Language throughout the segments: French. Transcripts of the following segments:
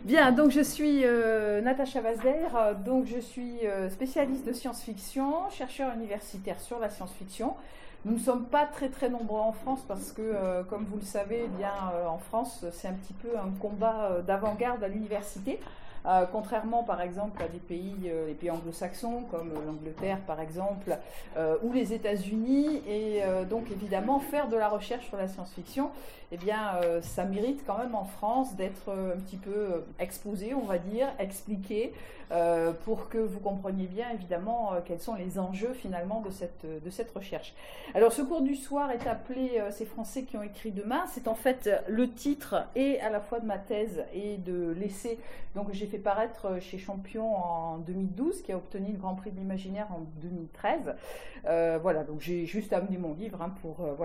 Bien, donc je suis Natacha Vazder, donc je suis spécialiste de science-fiction, chercheur universitaire sur la science-fiction. Nous ne sommes pas très nombreux en France parce que, comme vous le savez, eh bien, en France, c'est un petit peu un combat d'avant-garde à l'université. Contrairement par exemple à des pays, les pays anglo-saxons comme l'Angleterre par exemple, ou les États-Unis, et donc évidemment faire de la recherche sur la science-fiction, eh bien ça mérite quand même en France d'être un petit peu exposé, on va dire, expliqué, pour que vous compreniez bien évidemment quels sont les enjeux finalement de cette recherche. Alors ce cours du soir est appelé Ces Français qui ont écrit demain. C'est en fait le titre et à la fois de ma thèse et de l'essai donc j'ai fait paraître chez Champion en 2012, qui a obtenu le Grand Prix de l'Imaginaire en 2013. Voilà, donc j'ai juste amené mon livre hein,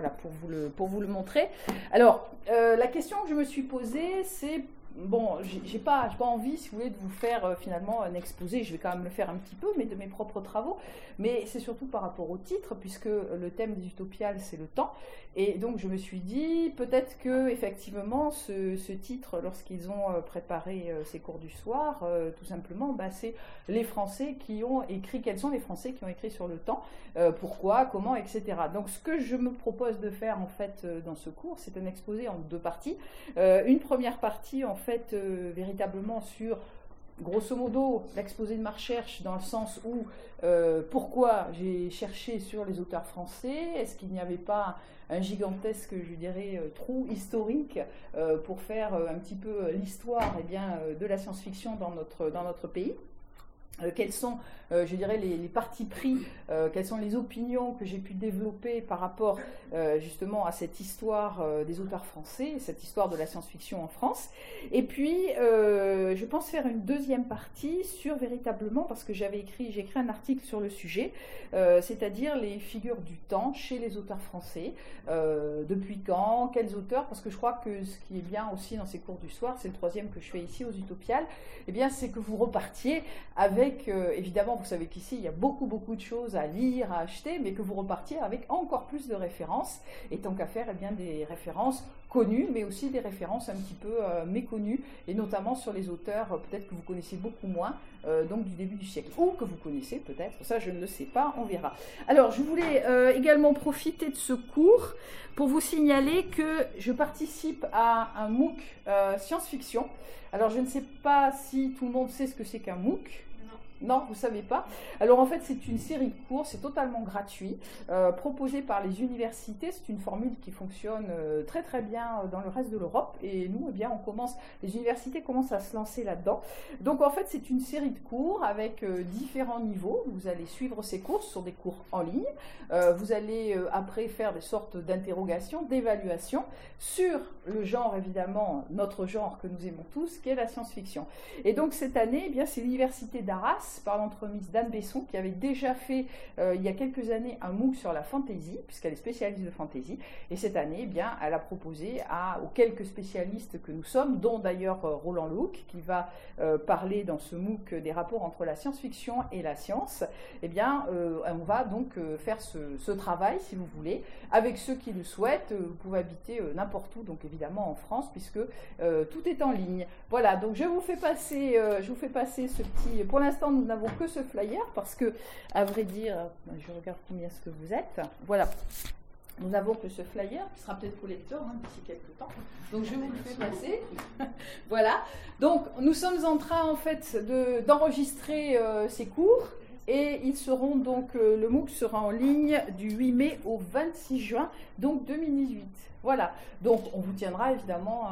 pour vous le montrer. Alors, la question que je me suis posée, c'est bon, j'ai pas envie, si vous voulez, de vous faire finalement un exposé, je vais quand même le faire un petit peu, mais de mes propres travaux, mais c'est surtout par rapport au titre, puisque le thème des Utopiales, c'est le temps, et donc je me suis dit, peut-être que effectivement, ce titre, lorsqu'ils ont préparé ces cours du soir, tout simplement, bah, c'est les Français qui ont écrit, quels sont les Français qui ont écrit sur le temps, pourquoi, comment, etc. Donc ce que je me propose de faire, en fait, dans ce cours, c'est un exposé en deux parties. Une première partie, en fait, véritablement sur, grosso modo, l'exposé de ma recherche, dans le sens où pourquoi j'ai cherché sur les auteurs français, est-ce qu'il n'y avait pas un gigantesque, je dirais, trou historique pour faire un petit peu l'histoire de la science-fiction dans notre pays. Quels sont, je dirais, les partis pris, quelles sont les opinions que j'ai pu développer par rapport justement à cette histoire des auteurs français, cette histoire de la science-fiction en France. Et puis, je pense faire une deuxième partie sur véritablement, parce que j'ai écrit un article sur le sujet, c'est-à-dire les figures du temps chez les auteurs français, depuis quand, quels auteurs, parce que je crois que ce qui est bien aussi dans ces cours du soir, c'est le troisième que je fais ici aux Utopiales, eh bien c'est que vous repartiez avec évidemment, vous savez qu'ici, il y a beaucoup de choses à lire, à acheter, mais que vous repartiez avec encore plus de références, et tant qu'à faire, eh bien, des références connues, mais aussi des références un petit peu méconnues, et notamment sur les auteurs, peut-être que vous connaissez beaucoup moins, donc du début du siècle, ou que vous connaissez peut-être, ça je ne le sais pas, on verra. Alors, je voulais également profiter de ce cours pour vous signaler que je participe à un MOOC science-fiction. Alors, je ne sais pas si tout le monde sait ce que c'est qu'un MOOC. Non, vous ne savez pas. Alors en fait, c'est une série de cours, c'est totalement gratuit, proposé par les universités. C'est une formule qui fonctionne très bien dans le reste de l'Europe. Et nous, eh bien, les universités commencent à se lancer là-dedans. Donc en fait, c'est une série de cours avec différents niveaux. Vous allez suivre ces cours, ce sont des cours en ligne. Vous allez après faire des sortes d'interrogations, d'évaluations sur le genre, évidemment, notre genre que nous aimons tous, qui est la science-fiction. Et donc cette année, eh bien, c'est l'université d'Arras, par l'entremise d'Anne Besson, qui avait déjà fait il y a quelques années un MOOC sur la fantasy, puisqu'elle est spécialiste de fantasy, et cette année, eh bien, elle a proposé aux quelques spécialistes que nous sommes, dont d'ailleurs Roland Lehoucq, qui va parler dans ce MOOC des rapports entre la science-fiction et la science, eh bien, on va donc faire ce travail, si vous voulez, avec ceux qui le souhaitent. Vous pouvez habiter n'importe où, donc évidemment en France, puisque tout est en ligne. Voilà, donc je vous fais passer ce petit... Pour l'instant, nous n'avons que ce flyer parce que, à vrai dire, je regarde combien est-ce que vous êtes. Voilà. Nous n'avons que ce flyer, qui sera peut-être pour lecteur d'ici quelques temps. Donc je vous le fais passer. Voilà. Donc nous sommes en train en fait d'enregistrer ces cours. Et ils seront donc, le MOOC sera en ligne du 8 mai au 26 juin, donc 2018. Voilà, donc on vous tiendra évidemment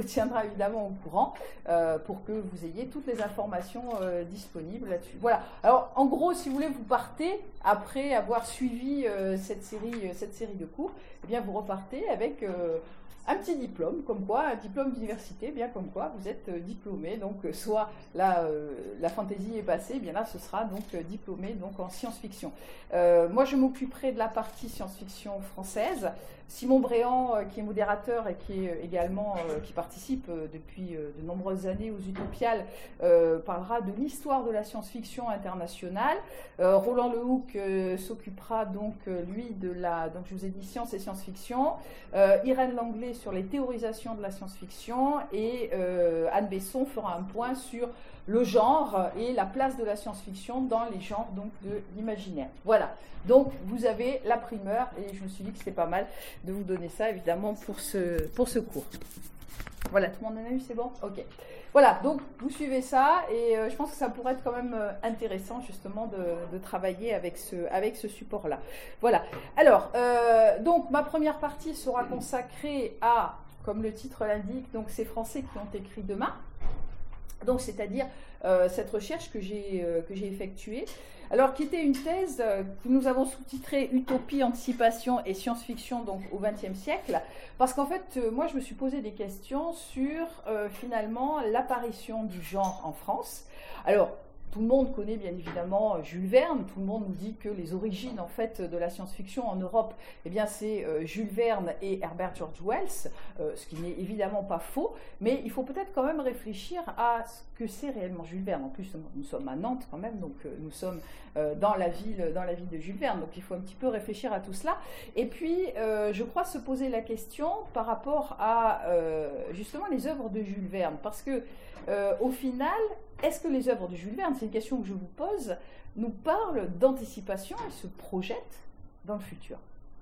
au courant pour que vous ayez toutes les informations disponibles là-dessus. Voilà, alors en gros, si vous voulez, vous partez, après avoir suivi cette série de cours, eh bien vous repartez avec... un petit diplôme, comme quoi, un diplôme d'université, bien comme quoi vous êtes diplômé, donc soit là, la fantaisie est passée, bien là ce sera donc diplômé donc en science-fiction. Moi je m'occuperai de la partie science-fiction française, Simon Bréant, qui est modérateur et qui est également qui participe depuis de nombreuses années aux Utopiales, parlera de l'histoire de la science-fiction internationale. Roland Lehoucq s'occupera donc lui donc je vous ai dit science et science-fiction. Irène Langlais sur les théorisations de la science-fiction et Anne Besson fera un point sur le genre et la place de la science-fiction dans les genres donc de l'imaginaire. Voilà, donc vous avez la primeur et je me suis dit que c'était pas mal de vous donner ça évidemment pour ce cours. Voilà, tout le monde en a eu, c'est bon? Ok. Voilà, donc vous suivez ça et je pense que ça pourrait être quand même intéressant justement de travailler avec ce support-là. Voilà, alors, donc ma première partie sera consacrée à, comme le titre l'indique, donc ces Français qui ont écrit demain. Donc, c'est-à-dire cette recherche que j'ai effectuée, alors qui était une thèse que nous avons sous-titrée Utopie, anticipation et science-fiction donc au XXe siècle, parce qu'en fait, moi, je me suis posé des questions sur finalement l'apparition du genre en France. Alors, tout le monde connaît bien évidemment Jules Verne, tout le monde nous dit que les origines en fait de la science-fiction en Europe, eh bien c'est Jules Verne et Herbert George Wells, ce qui n'est évidemment pas faux, mais il faut peut-être quand même réfléchir à ce que c'est réellement Jules Verne. En plus, nous sommes à Nantes quand même, donc nous sommes dans la ville de Jules Verne, donc il faut un petit peu réfléchir à tout cela. Et puis, je crois se poser la question par rapport à justement les œuvres de Jules Verne, parce que au final, est-ce que les œuvres de Jules Verne, c'est une question que je vous pose, nous parlent d'anticipation et se projettent dans le futur?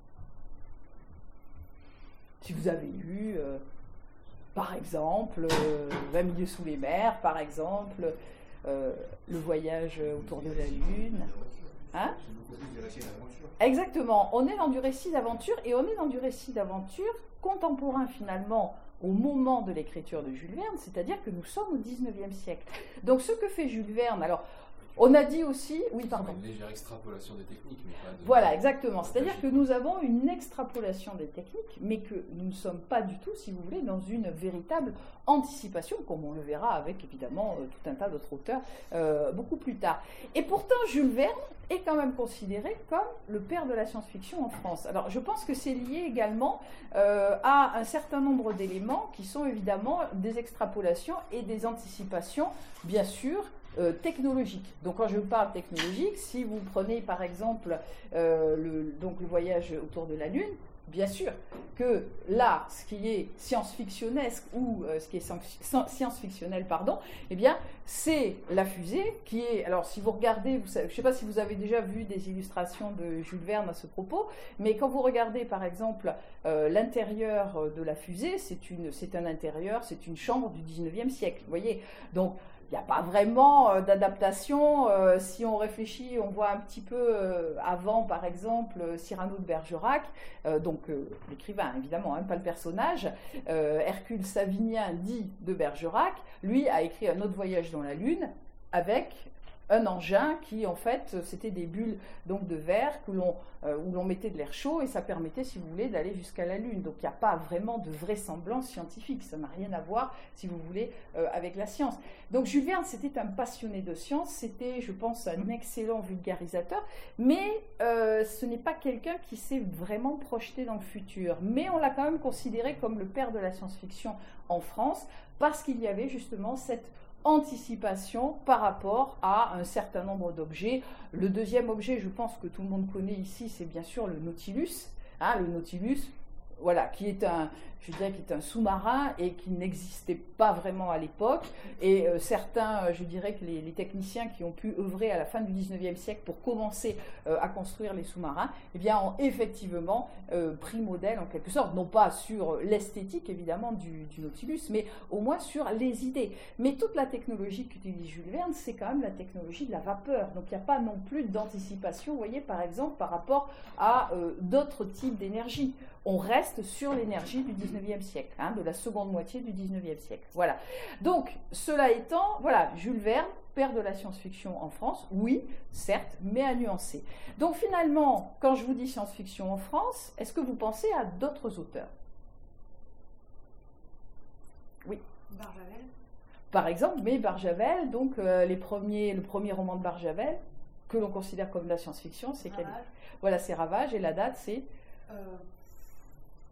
Si vous avez lu, par exemple, 20 milieux sous les mers, par exemple, Le voyage autour de la Lune. Hein? Exactement, on est dans du récit d'aventure et on est dans du récit d'aventure contemporain finalement au moment de l'écriture de Jules Verne, c'est-à-dire que nous sommes au XIXe siècle. Donc ce que fait Jules Verne, alors on a dit aussi... Oui, pardon. Une légère extrapolation des techniques, mais pas de... Voilà, exactement. C'est-à-dire que nous avons une extrapolation des techniques, mais que nous ne sommes pas du tout, si vous voulez, dans une véritable anticipation, comme on le verra avec, évidemment, tout un tas d'autres auteurs beaucoup plus tard. Et pourtant, Jules Verne est quand même considéré comme le père de la science-fiction en France. Alors, je pense que c'est lié également à un certain nombre d'éléments qui sont évidemment des extrapolations et des anticipations, bien sûr, technologique. Donc quand je parle technologique, si vous prenez par exemple le voyage autour de la Lune, bien sûr que là, ce qui est science-fictionnesque ou ce qui est science-fictionnel, pardon, eh bien, c'est la fusée qui est... Alors, si vous regardez, je ne sais pas si vous avez déjà vu des illustrations de Jules Verne à ce propos, mais quand vous regardez, par exemple, l'intérieur de la fusée, c'est un intérieur, c'est une chambre du 19e siècle, vous voyez. Donc, il n'y a pas vraiment d'adaptation. Si on réfléchit, on voit un petit peu avant, par exemple, Cyrano de Bergerac, donc l'écrivain, évidemment, hein, pas le personnage. Hercule Savinien, dit de Bergerac, lui a écrit Un autre voyage dans la Lune avec un engin qui, en fait, c'était des bulles donc, de verre où l'on mettait de l'air chaud et ça permettait, si vous voulez, d'aller jusqu'à la Lune. Donc, il n'y a pas vraiment de vraisemblance scientifique. Ça n'a rien à voir, si vous voulez, avec la science. Donc, Jules Verne, c'était un passionné de science. C'était, je pense, un excellent vulgarisateur. Mais ce n'est pas quelqu'un qui s'est vraiment projeté dans le futur. Mais on l'a quand même considéré comme le père de la science-fiction en France parce qu'il y avait justement cette anticipation par rapport à un certain nombre d'objets. Le deuxième objet, je pense que tout le monde connaît ici, c'est bien sûr le Nautilus. Hein, le Nautilus, voilà, qui est un sous-marin et qui n'existait pas vraiment à l'époque. Et certains, je dirais que les techniciens qui ont pu œuvrer à la fin du 19e siècle pour commencer à construire les sous-marins, eh bien, ont effectivement pris modèle en quelque sorte, non pas sur l'esthétique évidemment du Nautilus, mais au moins sur les idées. Mais toute la technologie qu'utilise Jules Verne, c'est quand même la technologie de la vapeur. Donc il n'y a pas non plus d'anticipation, vous voyez, par exemple, par rapport à d'autres types d'énergie. On reste sur l'énergie du 19e siècle, hein, de la seconde moitié du 19e siècle. Voilà. Donc, cela étant, voilà, Jules Verne, père de la science-fiction en France, oui, certes, mais à nuancer. Donc, finalement, quand je vous dis science-fiction en France, est-ce que vous pensez à d'autres auteurs? Oui. Barjavel. Par exemple, mais Barjavel, donc le premier roman de Barjavel, que l'on considère comme de la science-fiction, c'est quel? Voilà, c'est Ravage, et la date, c'est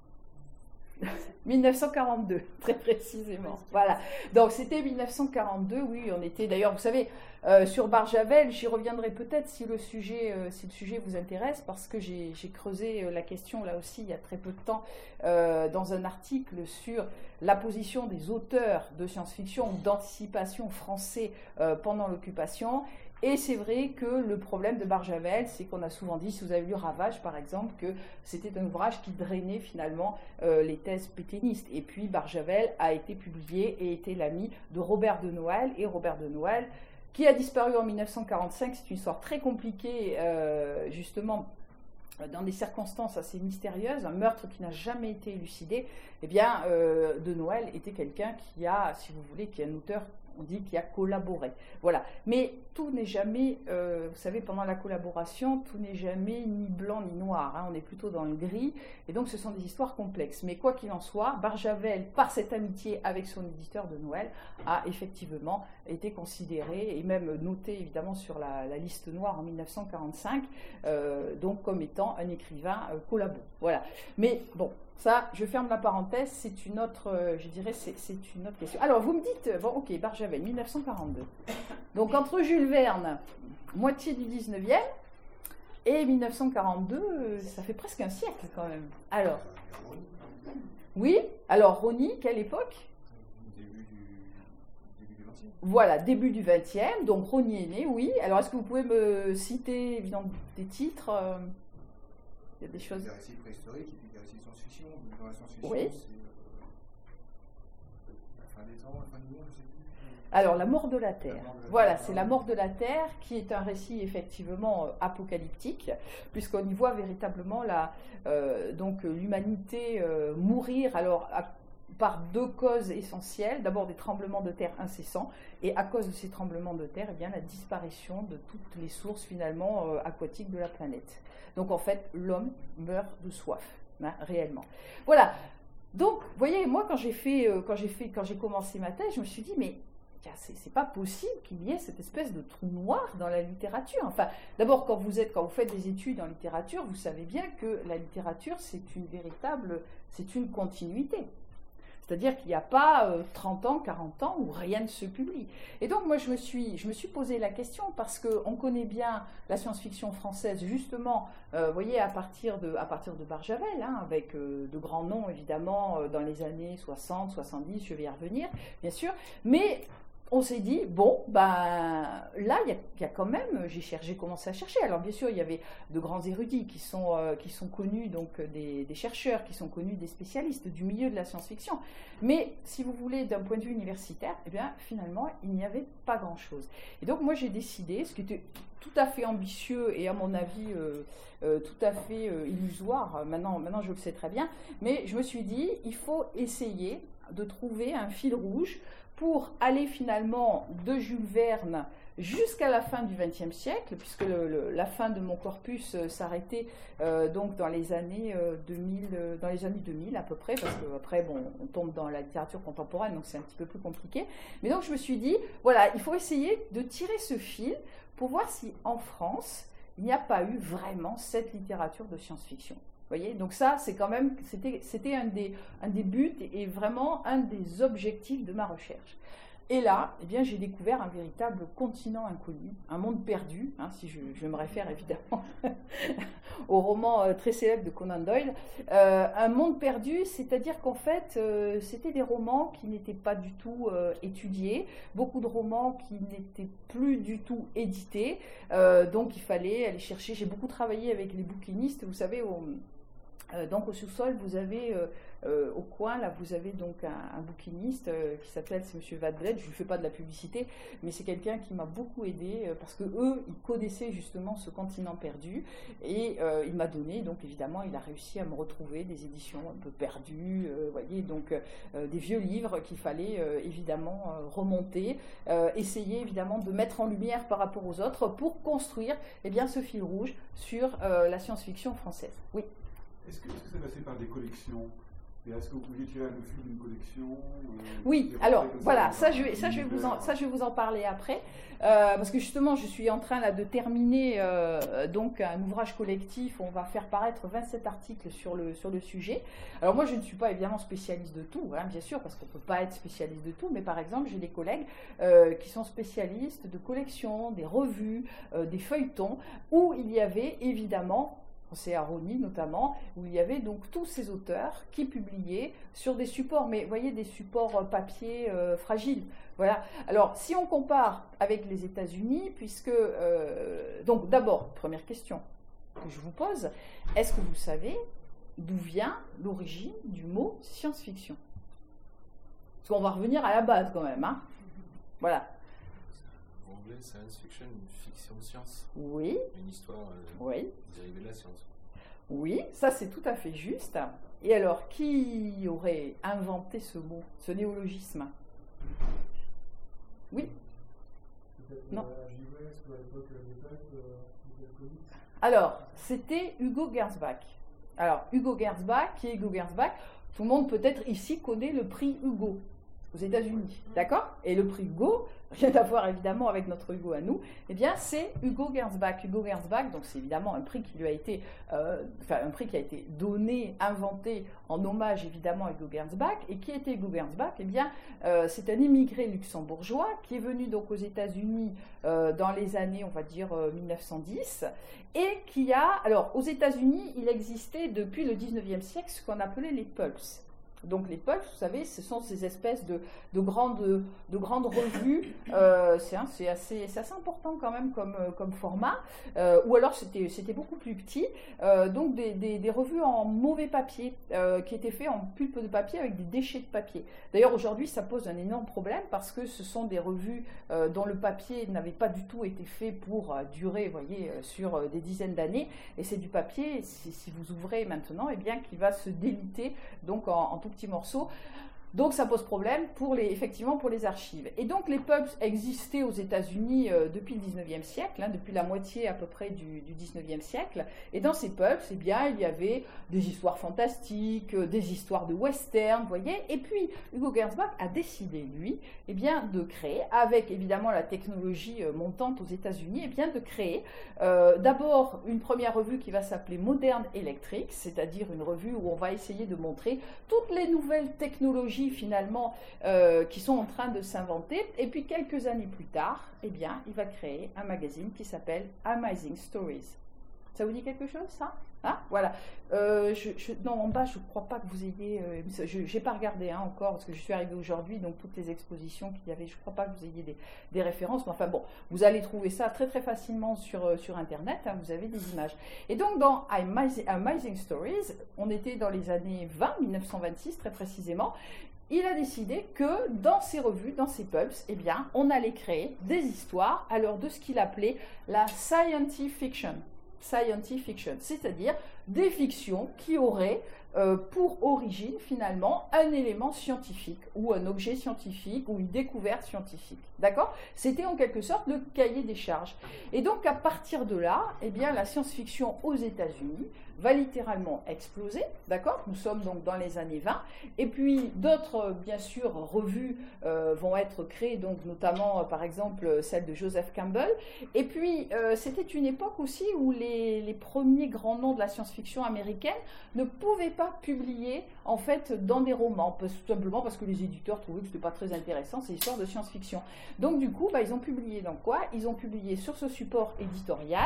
1942, très précisément. Voilà. Donc c'était 1942, oui, on était d'ailleurs, vous savez, sur Barjavel, j'y reviendrai peut-être si le sujet vous intéresse, parce que j'ai creusé la question là aussi il y a très peu de temps dans un article sur la position des auteurs de science-fiction ou d'anticipation français pendant l'occupation. Et c'est vrai que le problème de Barjavel, c'est qu'on a souvent dit, si vous avez lu Ravage par exemple, que c'était un ouvrage qui drainait finalement les thèses pétainistes. Et puis Barjavel a été publié et était l'ami de Robert de Noël. Et Robert de Noël, qui a disparu en 1945, c'est une histoire très compliquée, justement, dans des circonstances assez mystérieuses, un meurtre qui n'a jamais été élucidé. Eh bien, de Noël était quelqu'un qui a, si vous voulez, qui est un auteur, on dit, qui a collaboré. Voilà. Mais tout n'est jamais, vous savez, pendant la collaboration, tout n'est jamais ni blanc ni noir. Hein, on est plutôt dans le gris. Et donc, ce sont des histoires complexes. Mais quoi qu'il en soit, Barjavel, par cette amitié avec son éditeur de Noël, a effectivement été considéré et même noté, évidemment, sur la liste noire en 1945, donc comme étant un écrivain collabo. Voilà. Mais bon. Ça, je ferme la parenthèse, c'est une autre, je dirais, c'est une autre question. Alors, vous me dites, bon, ok, Barjavel, 1942. Donc, entre Jules Verne, moitié du 19e, et 1942, ça fait presque un siècle quand même. Alors, oui, alors, Rosny, quelle époque ? Début du 20e. Voilà, début du 20e, donc Rosny est né, oui. Alors, est-ce que vous pouvez me citer, évidemment, des titres il y a des choses... Des récits préhistoriques, et puis des récits de science-fiction. Dans la science-fiction, oui. C'est la fin des temps, la fin du monde, je sais plus. Alors, La mort de la Terre. Voilà, c'est La mort de la Terre, qui est un récit effectivement apocalyptique, puisqu'on y voit véritablement donc l'humanité mourir, alors par deux causes essentielles. D'abord, des tremblements de terre incessants, et à cause de ces tremblements de terre, eh bien, la disparition de toutes les sources finalement aquatiques de la planète. Donc, en fait, l'homme meurt de soif, hein, réellement. Voilà. Donc, vous voyez, moi, quand j'ai commencé ma thèse, je me suis dit, mais c'est pas possible qu'il y ait cette espèce de trou noir dans la littérature. Enfin, d'abord, quand vous faites des études en littérature, vous savez bien que la littérature, c'est une continuité. C'est-à-dire qu'il n'y a pas 30 ans, 40 ans où rien ne se publie. Et donc, moi, je me suis posé la question parce qu'on connaît bien la science-fiction française, justement, vous voyez, à partir de Barjavel, hein, avec de grands noms, évidemment, dans les années 60, 70, je vais y revenir, bien sûr, mais... On s'est dit, bon, ben là, il y a quand même, j'ai commencé à chercher. Alors bien sûr, il y avait de grands érudits qui sont connus, donc des chercheurs qui sont connus, des spécialistes du milieu de la science-fiction. Mais si vous voulez, d'un point de vue universitaire, eh bien finalement, il n'y avait pas grand-chose. Et donc moi, j'ai décidé, ce qui était tout à fait ambitieux et à mon avis tout à fait illusoire, maintenant je le sais très bien, mais je me suis dit, il faut essayer de trouver un fil rouge pour aller finalement de Jules Verne jusqu'à la fin du XXe siècle, puisque la fin de mon corpus s'arrêtait donc dans les années 2000 à peu près, parce qu'après, bon, on tombe dans la littérature contemporaine, donc c'est un petit peu plus compliqué. Mais donc je me suis dit, voilà, il faut essayer de tirer ce fil pour voir si en France, il n'y a pas eu vraiment cette littérature de science-fiction. Vous voyez, donc ça, c'est quand même, c'était un des buts et vraiment un des objectifs de ma recherche. Et là, eh bien, j'ai découvert un véritable continent inconnu, un monde perdu, hein, si je me réfère évidemment au roman très célèbre de Conan Doyle. Un monde perdu, c'est-à-dire qu'en fait, c'était des romans qui n'étaient pas du tout étudiés, beaucoup de romans qui n'étaient plus du tout édités, donc il fallait aller chercher. J'ai beaucoup travaillé avec les bouquinistes, vous savez, donc au sous-sol, vous avez au coin, là, vous avez donc un bouquiniste qui s'appelle, c'est Monsieur Vadbled. Je ne lui fais pas de la publicité, mais c'est quelqu'un qui m'a beaucoup aidé parce que eux, ils connaissaient justement ce continent perdu et il m'a donné, donc évidemment, il a réussi à me retrouver des éditions un peu perdues, voyez, donc des vieux livres qu'il fallait évidemment remonter, essayer évidemment de mettre en lumière par rapport aux autres pour construire eh bien, ce fil rouge sur la science-fiction française. Oui. Est-ce que c'est passé par des collections Et est-ce que vous pouviez tirer le fil d'une collection Oui, alors voilà, ça je vais vous en parler après, parce que justement je suis en train là de terminer donc un ouvrage collectif où on va faire paraître 27 articles sur le sujet. Alors moi je ne suis pas évidemment spécialiste de tout, hein, bien sûr, parce qu'on ne peut pas être spécialiste de tout, mais par exemple j'ai des collègues qui sont spécialistes de collections, des revues, des feuilletons, où il y avait évidemment, c'est à Rosny notamment, où il y avait donc tous ces auteurs qui publiaient sur des supports, mais vous voyez, des supports papier fragiles. Voilà. Alors, si on compare avec les États-Unis, puisque... donc, d'abord, première question que je vous pose, est-ce que vous savez d'où vient l'origine du mot science-fiction? Parce qu'on va revenir à la base quand même, hein. Voilà. En anglais, science fiction, une fiction science. Oui. Une histoire oui. dérivée de la science. Oui, ça c'est tout à fait juste. Et alors, qui aurait inventé ce mot, ce néologisme? Oui. Non. Alors, c'était Hugo Gernsback. Alors, Hugo Gernsback, qui est Hugo Gernsback? Tout le monde peut-être ici connaît le prix Hugo aux États-Unis, d'accord? Et le prix Hugo, rien à voir évidemment avec notre Hugo à nous, eh bien c'est Hugo Gernsback. Hugo Gernsback, donc c'est évidemment un prix qui lui a été, un prix qui a été donné, inventé en hommage évidemment à Hugo Gernsback. Et qui était Hugo Gernsback? Eh bien c'est un immigré luxembourgeois qui est venu donc aux États-Unis dans les années, on va dire 1910, et qui a, alors aux États-Unis, il existait depuis le 19e siècle ce qu'on appelait les pulps. Donc les pulps, vous savez, ce sont ces espèces de grandes revues, c'est assez important quand même comme format, ou alors c'était beaucoup plus petit, donc des revues en mauvais papier, qui étaient faits en pulpe de papier avec des déchets de papier. D'ailleurs aujourd'hui ça pose un énorme problème parce que ce sont des revues dont le papier n'avait pas du tout été fait pour durer, vous voyez, sur des dizaines d'années, et c'est du papier, si vous ouvrez maintenant, eh bien qui va se déliter donc en tout petits morceaux. Donc ça pose problème effectivement pour les archives. Et donc les pulps existaient aux États-Unis depuis le 19e siècle, hein, depuis la moitié à peu près du 19e siècle. Et dans ces pulps, eh bien, il y avait des histoires fantastiques, des histoires de western, vous voyez. Et puis Hugo Gernsback a décidé, lui, eh bien, de créer, avec évidemment la technologie montante aux États-Unis, eh bien, de créer d'abord une première revue qui va s'appeler Modern Electric, c'est-à-dire une revue où on va essayer de montrer toutes les nouvelles technologies finalement qui sont en train de s'inventer. Et puis quelques années plus tard, eh bien, il va créer un magazine qui s'appelle Amazing Stories. Ça vous dit quelque chose, ça? Hein, voilà. Non, en bas, je ne crois pas que vous ayez... je n'ai pas regardé hein, encore, parce que je suis arrivée aujourd'hui, donc toutes les expositions qu'il y avait, je ne crois pas que vous ayez des références, mais enfin bon, vous allez trouver ça très très facilement sur Internet, hein, vous avez des images. Et donc dans Amazing Stories, on était dans les années 20, 1926 très précisément, il a décidé que dans ces revues, dans ces pulps, eh bien, on allait créer des histoires alors de ce qu'il appelait la scientific fiction. Scientific fiction, c'est-à-dire des fictions qui auraient pour origine finalement un élément scientifique ou un objet scientifique ou une découverte scientifique. D'accord? C'était en quelque sorte le cahier des charges. Et donc à partir de là, eh bien, la science-fiction aux États-Unis va littéralement exploser, d'accord? Nous sommes donc dans les années 20, et puis d'autres, bien sûr, revues vont être créées, donc notamment, par exemple, celle de Joseph Campbell, et puis c'était une époque aussi où les premiers grands noms de la science-fiction américaine ne pouvaient pas publier, en fait, dans des romans, tout simplement parce que les éditeurs trouvaient que ce n'était pas très intéressant, ces histoires de science-fiction. Donc du coup, ils ont publié dans quoi? Ils ont publié sur ce support éditorial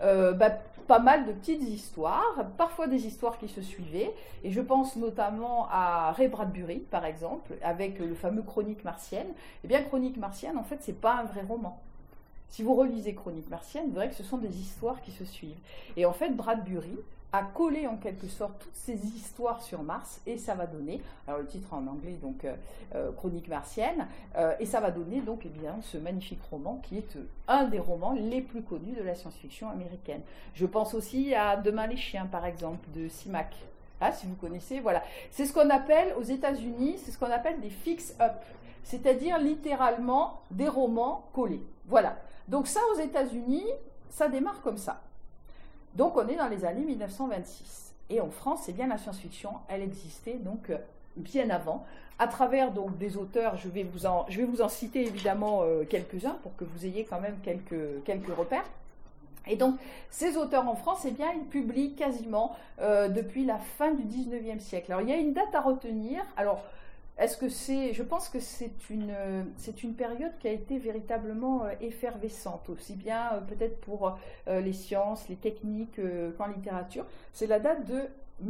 pas mal de petites histoires, parfois des histoires qui se suivaient, et je pense notamment à Ray Bradbury, par exemple, avec le fameux Chronique martienne. Eh bien, Chronique martienne, en fait, c'est pas un vrai roman. Si vous relisez Chronique martienne, vous verrez que ce sont des histoires qui se suivent. Et en fait, Bradbury a collé en quelque sorte toutes ces histoires sur Mars, et ça va donner, alors le titre en anglais, donc Chronique martienne, et ça va donner donc eh bien, ce magnifique roman qui est un des romans les plus connus de la science-fiction américaine. Je pense aussi à Demain les chiens, par exemple, de Simak. Ah, si vous connaissez, voilà. C'est ce qu'on appelle aux États-Unis, c'est ce qu'on appelle des fix-up, c'est-à-dire littéralement des romans collés. Voilà. Donc ça, aux États-Unis, ça démarre comme ça. Donc on est dans les années 1926. Et en France, eh bien, la science-fiction, elle existait donc bien avant, à travers donc des auteurs, je vais vous en citer évidemment quelques-uns pour que vous ayez quand même quelques repères. Et donc, ces auteurs en France, eh bien, ils publient quasiment depuis la fin du 19e siècle. Alors, il y a une date à retenir. Alors, je pense que c'est une période qui a été véritablement effervescente, aussi bien peut-être pour les sciences, les techniques qu'en littérature. C'est la date de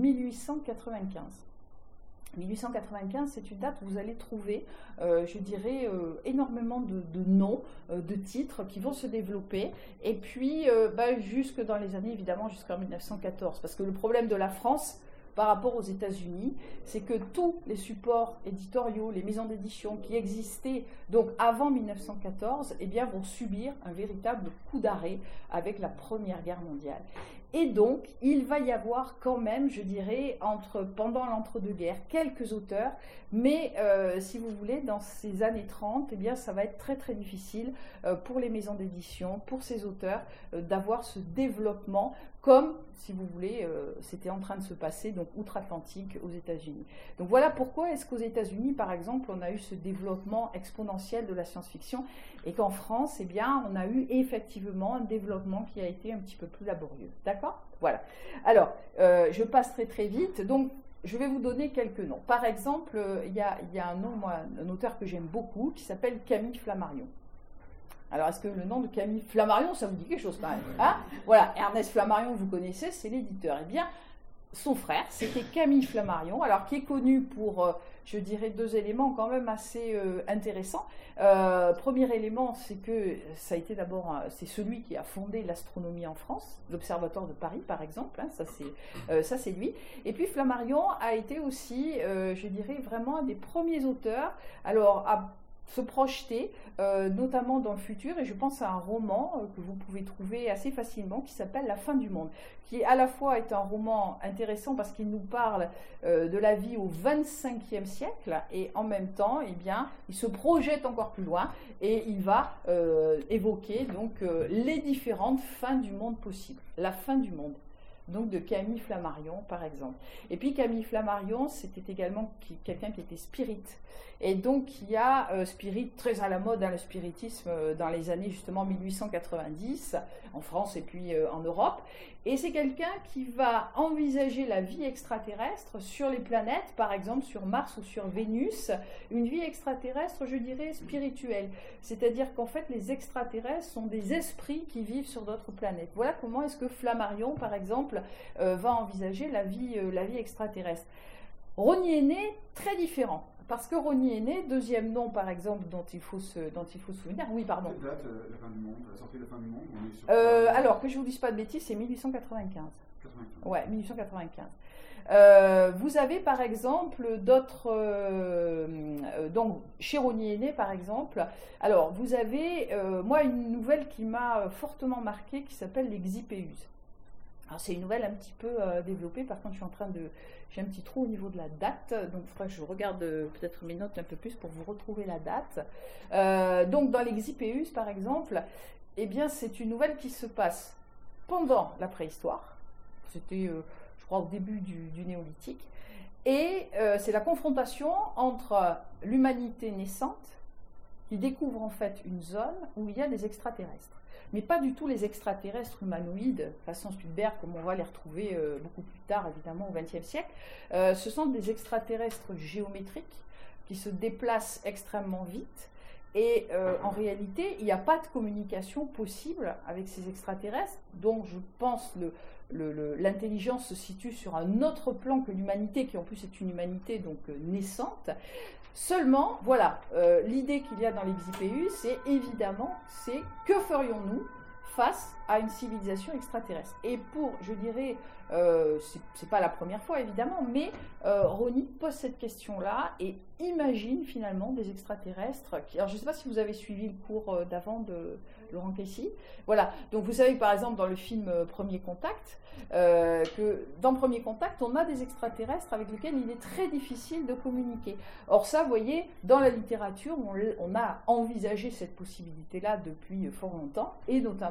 1895. 1895, c'est une date où vous allez trouver, je dirais, énormément de noms, de titres qui vont se développer, et puis jusque dans les années, évidemment, jusqu'en 1914. Parce que le problème de la France, par rapport aux États-Unis, c'est que tous les supports éditoriaux, les maisons d'édition qui existaient donc avant 1914, eh bien, vont subir un véritable coup d'arrêt avec la Première Guerre mondiale. Et donc, il va y avoir quand même, je dirais, pendant l'entre-deux-guerres, quelques auteurs, mais si vous voulez, dans ces années 30, eh bien, ça va être très très difficile pour les maisons d'édition, pour ces auteurs, d'avoir ce développement comme, si vous voulez, c'était en train de se passer donc outre-Atlantique aux États-Unis. Donc voilà pourquoi est-ce qu'aux États-Unis, par exemple, on a eu ce développement exponentiel de la science-fiction et qu'en France, eh bien, on a eu effectivement un développement qui a été un petit peu plus laborieux. D'accord ? Voilà. Alors, je passe très très vite. Donc, je vais vous donner quelques noms. Par exemple, il y a un nom, un auteur que j'aime beaucoup, qui s'appelle Camille Flammarion. Alors, est-ce que le nom de Camille Flammarion, ça vous dit quelque chose quand même, hein ? Voilà, Ernest Flammarion, vous connaissez, c'est l'éditeur. Eh bien, son frère, c'était Camille Flammarion, alors qui est connu pour, je dirais, deux éléments quand même assez intéressants. Premier élément, c'est que ça a été d'abord, c'est celui qui a fondé l'astronomie en France, l'Observatoire de Paris par exemple, hein, ça c'est lui. Et puis Flammarion a été aussi, je dirais, vraiment un des premiers auteurs, alors à se projeter, notamment dans le futur, et je pense à un roman que vous pouvez trouver assez facilement qui s'appelle La fin du monde, qui à la fois est un roman intéressant parce qu'il nous parle de la vie au XXVe siècle, et en même temps, eh bien, il se projette encore plus loin et il va évoquer donc les différentes fins du monde possibles, la fin du monde. Donc de Camille Flammarion par exemple. Et puis Camille Flammarion, c'était également quelqu'un qui était spirit. Et donc il y a spirit très à la mode, hein, le spiritisme dans les années justement 1890 en France et puis en Europe. Et c'est quelqu'un qui va envisager la vie extraterrestre sur les planètes, par exemple sur Mars ou sur Vénus, une vie extraterrestre, je dirais, spirituelle. C'est-à-dire qu'en fait, les extraterrestres sont des esprits qui vivent sur d'autres planètes. Voilà comment est-ce que Flammarion, par exemple, va envisager la vie extraterrestre. Rosny Aîné, très différent. Parce que Rosny Aîné, deuxième nom par exemple dont il faut se souvenir. Oui, pardon. Quelle date, la fin du monde, la sortie de la fin du monde, on est sur alors que je ne vous dise pas de bêtises, c'est 1895. 95. Ouais, 1895. Vous avez par exemple d'autres, donc chez Rosny Aîné par exemple, alors vous avez, moi une nouvelle qui m'a fortement marquée qui s'appelle Les Xipéus. Alors c'est une nouvelle un petit peu développée, par contre j'ai un petit trou au niveau de la date, donc il faudra que je regarde peut-être mes notes un peu plus pour vous retrouver la date. Donc dans les Xipéus par exemple, eh bien c'est une nouvelle qui se passe pendant la préhistoire, c'était je crois au début du néolithique, et c'est la confrontation entre l'humanité naissante qui découvre en fait une zone où il y a des extraterrestres. Mais pas du tout les extraterrestres humanoïdes, façon Spielberg, comme on va les retrouver beaucoup plus tard, évidemment, au XXe siècle. Ce sont des extraterrestres géométriques qui se déplacent extrêmement vite. Et en réalité, il n'y a pas de communication possible avec ces extraterrestres, dont je pense l'intelligence se situe sur un autre plan que l'humanité, qui en plus est une humanité donc naissante. Seulement, voilà, l'idée qu'il y a dans les Xipéus, c'est évidemment, c'est que ferions-nous face à une civilisation extraterrestre. Et pour, je dirais, c'est pas la première fois évidemment, mais Rosny pose cette question-là et imagine finalement des extraterrestres. Alors je ne sais pas si vous avez suivi le cours d'avant de Laurent Casey. Voilà, donc vous savez par exemple dans le film Premier Contact, que dans Premier Contact, on a des extraterrestres avec lesquels il est très difficile de communiquer. Or ça, vous voyez, dans la littérature, on a envisagé cette possibilité-là depuis fort longtemps, et notamment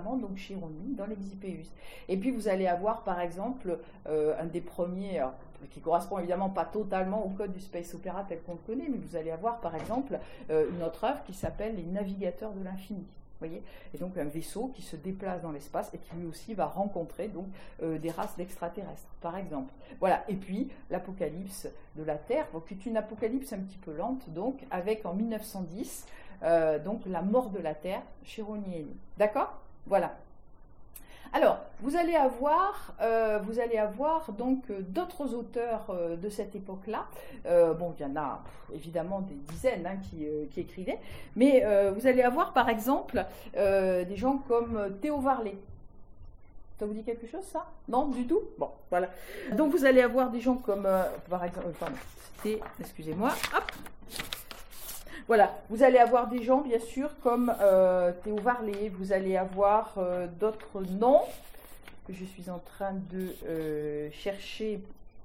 notamment donc chez Rony, dans l'Exipéus. Et puis vous allez avoir par exemple un des premiers, alors, qui correspond évidemment pas totalement au code du space opéra tel qu'on le connaît, mais vous allez avoir par exemple une autre œuvre qui s'appelle Les Navigateurs de l'infini. Voyez, et donc un vaisseau qui se déplace dans l'espace et qui lui aussi va rencontrer donc des races d'extraterrestres, par exemple. Voilà. Et puis l'apocalypse de la Terre, donc c'est une apocalypse un petit peu lente, donc avec en 1910 donc la mort de la Terre chez Rony Aini. D'accord ? Voilà. Alors, vous allez avoir donc d'autres auteurs de cette époque-là. Bon, il y en a évidemment des dizaines qui écrivaient, mais vous allez avoir par exemple des gens comme Théo Varlet. Ça vous dit quelque chose, ça? Non, du tout? Bon, voilà. Donc vous allez avoir des gens comme, par exemple, excusez-moi, hop. Voilà, vous allez avoir des gens, bien sûr, comme Théo Varlet, vous allez avoir d'autres noms que je suis en train de chercher.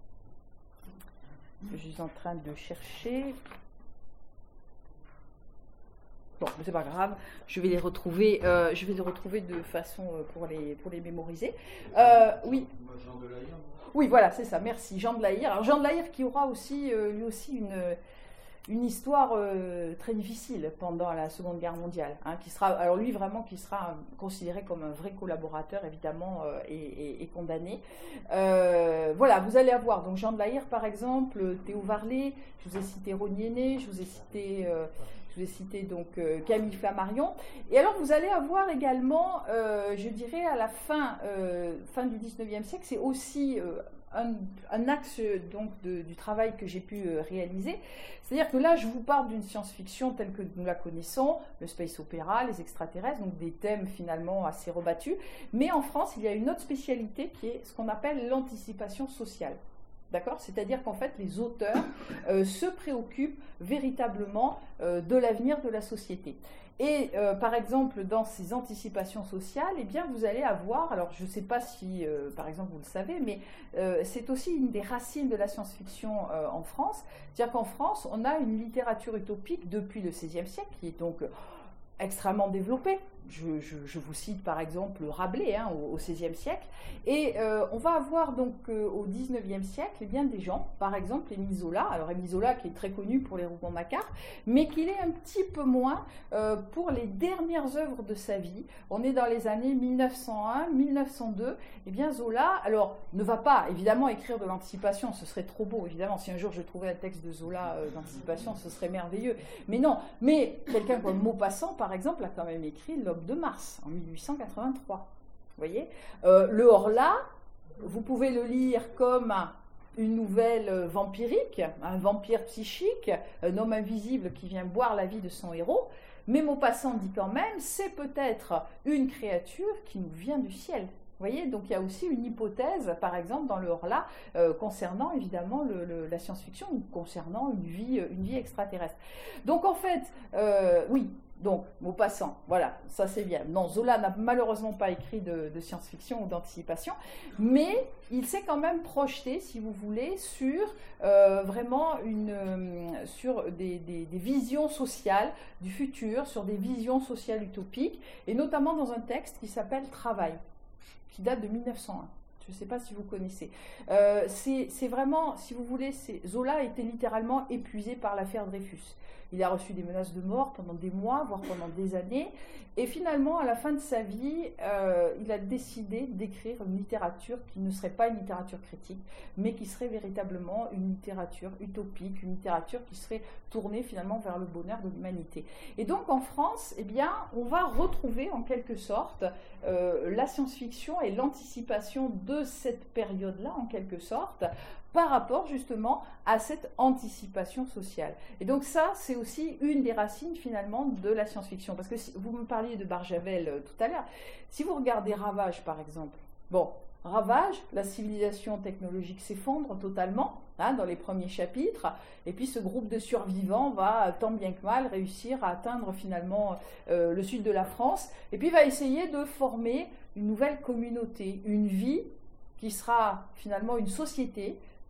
Bon, mais c'est pas grave, je vais les retrouver de façon pour les mémoriser. Oui. Jean de Lahire. Oui, voilà, c'est ça, merci. Jean de Lahire. Alors Jean de Lahire qui aura aussi, lui aussi, une histoire très difficile pendant la Seconde Guerre mondiale, qui sera, alors lui vraiment qui sera considéré comme un vrai collaborateur évidemment et condamné. Voilà, vous allez avoir donc Jean de Lahire par exemple, Théo Varlet, je vous ai cité Rony Aini, je vous ai cité donc Camille Flammarion. Et alors vous allez avoir également, je dirais à la fin du 19e siècle, c'est aussi un axe donc du travail que j'ai pu réaliser. C'est-à-dire que là, je vous parle d'une science-fiction telle que nous la connaissons, le space opéra, les extraterrestres, donc des thèmes finalement assez rebattus. Mais en France, il y a une autre spécialité qui est ce qu'on appelle l'anticipation sociale. D'accord ? C'est-à-dire qu'en fait, les auteurs se préoccupent véritablement de l'avenir de la société. Et par exemple, dans ces anticipations sociales, eh bien, vous allez avoir, alors je ne sais pas si, par exemple, vous le savez, mais c'est aussi une des racines de la science-fiction en France. C'est-à-dire qu'en France, on a une littérature utopique depuis le XVIe siècle, qui est donc extrêmement développée. Je vous cite par exemple Rabelais au XVIe siècle, et on va avoir donc au XIXe siècle eh bien, des gens, par exemple Émile Zola, alors Émile Zola qui est très connu pour les Rougon-Macquart, mais qui l'est un petit peu moins pour les dernières œuvres de sa vie. On est dans les années 1901, 1902, et bien Zola, alors ne va pas évidemment écrire de l'anticipation, ce serait trop beau évidemment, si un jour je trouvais un texte de Zola d'anticipation, ce serait merveilleux, mais non, mais quelqu'un comme Maupassant par exemple a quand même écrit de Mars, en 1883. Vous voyez, le Horla, vous pouvez le lire comme une nouvelle vampirique, un vampire psychique, un homme invisible qui vient boire la vie de son héros, mais Maupassant dit quand même, c'est peut-être une créature qui nous vient du ciel. Vous voyez, donc il y a aussi une hypothèse, par exemple, dans le Horla, concernant évidemment la science-fiction, ou concernant une vie extraterrestre. Donc en fait, oui, donc Maupassant, voilà, ça c'est bien. Non, Zola n'a malheureusement pas écrit de science-fiction ou d'anticipation, mais il s'est quand même projeté, si vous voulez, sur vraiment sur des visions sociales du futur, sur des visions sociales utopiques, et notamment dans un texte qui s'appelle Travail, qui date de 1901. Je ne sais pas si vous connaissez. C'est vraiment, si vous voulez, Zola était littéralement épuisé par l'affaire Dreyfus. Il a reçu des menaces de mort pendant des mois, voire pendant des années. Et finalement, à la fin de sa vie, il a décidé d'écrire une littérature qui ne serait pas une littérature critique, mais qui serait véritablement une littérature utopique, une littérature qui serait tournée finalement vers le bonheur de l'humanité. Et donc en France, eh bien, on va retrouver en quelque sorte la science-fiction et l'anticipation de cette période-là, en quelque sorte, par rapport justement à cette anticipation sociale. Et donc ça, c'est aussi une des racines finalement de la science-fiction. Parce que si vous me parliez de Barjavel tout à l'heure, si vous regardez Ravage par exemple, bon, Ravage, la civilisation technologique s'effondre totalement dans les premiers chapitres, et puis ce groupe de survivants va tant bien que mal réussir à atteindre finalement le sud de la France, et puis va essayer de former une nouvelle communauté, une vie qui sera finalement une société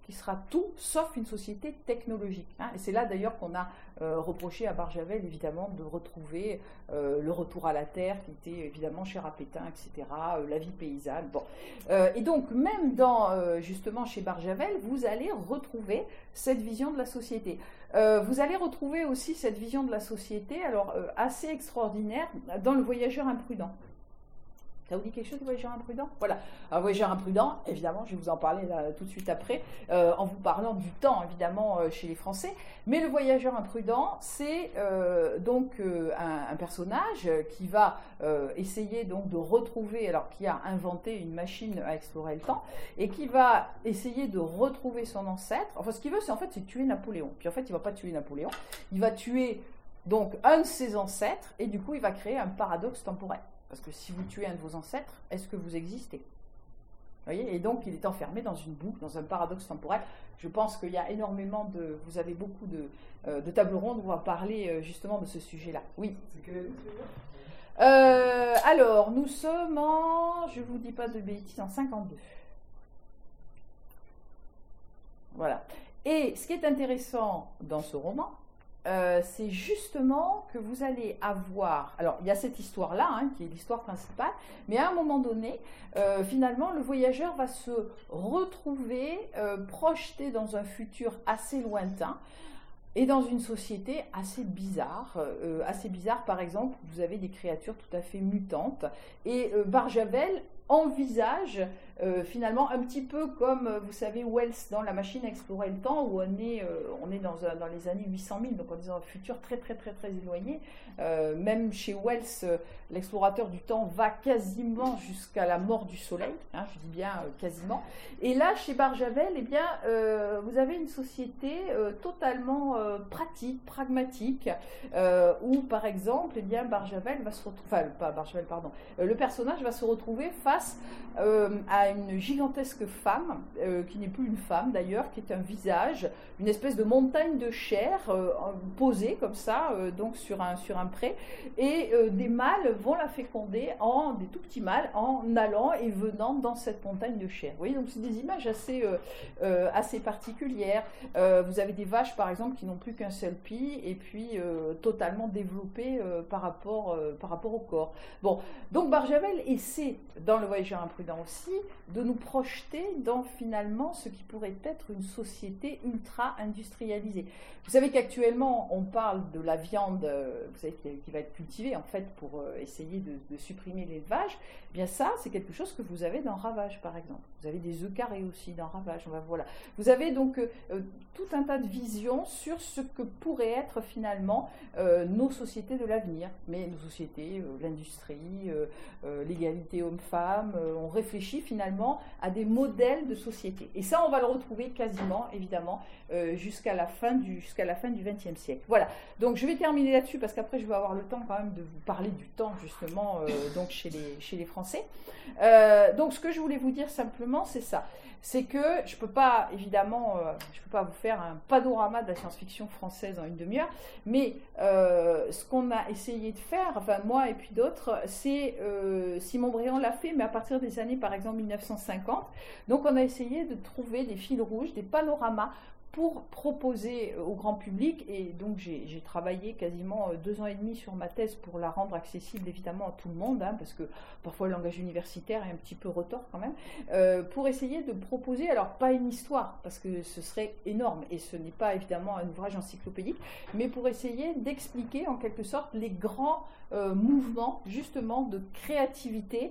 qui sera tout sauf une société technologique. Hein. Et c'est là d'ailleurs qu'on a reproché à Barjavel évidemment de retrouver le retour à la terre qui était évidemment cher à Pétain, etc., la vie paysanne. Bon. Et donc même dans justement chez Barjavel, vous allez retrouver cette vision de la société. Vous allez retrouver aussi cette vision de la société, alors assez extraordinaire, dans Le Voyageur imprudent. Ça vous dit quelque chose, Le Voyageur imprudent? Voilà. Un Voyageur imprudent, évidemment, je vais vous en parler là, tout de suite après, en vous parlant du temps, évidemment, chez les Français. Mais Le Voyageur imprudent, c'est donc un personnage qui va essayer donc de retrouver, alors qui a inventé une machine à explorer le temps, et qui va essayer de retrouver son ancêtre. Enfin, ce qu'il veut, c'est tuer Napoléon. Puis en fait, il ne va pas tuer Napoléon, il va tuer donc un de ses ancêtres, et du coup, il va créer un paradoxe temporel. Parce que si vous tuez un de vos ancêtres, est-ce que vous existez? Vous voyez? Et donc, il est enfermé dans une boucle, dans un paradoxe temporel. Je pense qu'il y a énormément de... Vous avez beaucoup de tables rondes où on va parler justement de ce sujet-là. Oui. C'est quelle année? Alors, nous sommes en... Je ne vous dis pas de bêtises, en 52. Voilà. Et ce qui est intéressant dans ce roman, c'est justement que vous allez avoir... Alors, il y a cette histoire-là, hein, qui est l'histoire principale, mais à un moment donné, finalement, le voyageur va se retrouver projeté dans un futur assez lointain et dans une société assez bizarre. Par exemple, vous avez des créatures tout à fait mutantes. Et Barjavel envisage finalement un petit peu comme, vous savez, Wells dans La Machine à explorer le temps, où on est dans les années 800 000, donc on est dans un futur très éloigné. Même chez Wells, l'explorateur du temps va quasiment jusqu'à la mort du soleil, hein, je dis bien quasiment. Et là, chez Barjavel, eh bien, vous avez une société totalement pratique, pragmatique, où par exemple, eh bien, Barjavel va se retrouver, enfin, pas Barjavel, pardon, le personnage va se retrouver face à une gigantesque femme, qui n'est plus une femme d'ailleurs, qui est un visage, une espèce de montagne de chair posée comme ça, donc sur un pré, et des mâles vont la féconder, des tout petits mâles, en allant et venant dans cette montagne de chair. Vous voyez, donc c'est des images assez particulières. Vous avez des vaches par exemple qui n'ont plus qu'un seul pis, et puis totalement développées par rapport au corps. Bon, donc Barjavel essaie, dans Le Voyageur imprudent aussi, de nous projeter dans finalement ce qui pourrait être une société ultra-industrialisée. Vous savez qu'actuellement, on parle de la viande, vous savez, qui va être cultivée en fait pour essayer de supprimer l'élevage. Eh bien ça, c'est quelque chose que vous avez dans Ravage par exemple. Vous avez des œufs carrés aussi dans Ravage. Voilà. Vous avez donc tout un tas de visions sur ce que pourrait être finalement nos sociétés de l'avenir. Mais nos sociétés, l'industrie, l'égalité homme-femme, on réfléchit finalement à des modèles de société. Et ça, on va le retrouver quasiment, évidemment, jusqu'à la fin du XXe siècle. Voilà. Donc, je vais terminer là-dessus parce qu'après, je vais avoir le temps quand même de vous parler du temps, justement, donc chez les Français. Donc, ce que je voulais vous dire simplement, c'est ça. C'est que je ne peux pas, évidemment, je peux pas vous faire un panorama de la science-fiction française en une demi-heure, mais ce qu'on a essayé de faire, enfin moi et puis d'autres, c'est, Simon Bréant l'a fait, mais à partir des années, par exemple, 1950. Donc on a essayé de trouver des fils rouges, des panoramas, pour proposer au grand public, et donc j'ai travaillé quasiment 2 ans et demi sur ma thèse pour la rendre accessible évidemment à tout le monde, hein, parce que parfois le langage universitaire est un petit peu retors quand même, pour essayer de proposer, alors pas une histoire, parce que ce serait énorme, et ce n'est pas évidemment un ouvrage encyclopédique, mais pour essayer d'expliquer en quelque sorte les grands mouvements justement de créativité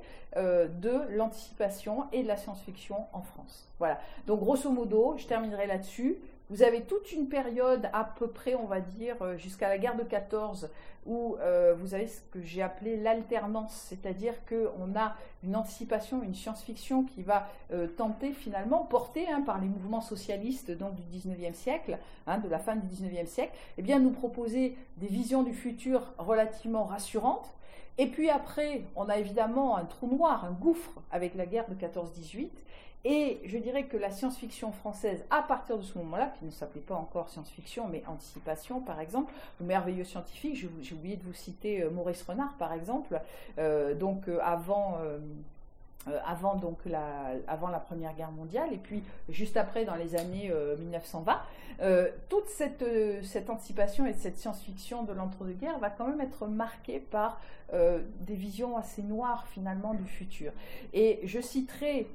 de l'anticipation et de la science-fiction en France. Voilà, donc grosso modo, je terminerai là-dessus. Vous avez toute une période à peu près, on va dire, jusqu'à la guerre de 14, où vous avez ce que j'ai appelé l'alternance, c'est-à-dire qu'on a une anticipation, une science-fiction qui va tenter finalement, portée par les mouvements socialistes donc, du 19e siècle, de la fin du 19e siècle, eh bien, nous proposer des visions du futur relativement rassurantes. Et puis après, on a évidemment un trou noir, un gouffre avec la guerre de 14-18. Et je dirais que la science-fiction française, à partir de ce moment-là, qui ne s'appelait pas encore science-fiction, mais anticipation, par exemple, le merveilleux scientifique, j'ai oublié de vous citer Maurice Renard, par exemple, donc avant avant, donc avant la Première Guerre mondiale, et puis juste après, dans les années 1920, toute cette anticipation et cette science-fiction de l'entre-deux-guerres va quand même être marquée par des visions assez noires, finalement, du futur. Et je citerai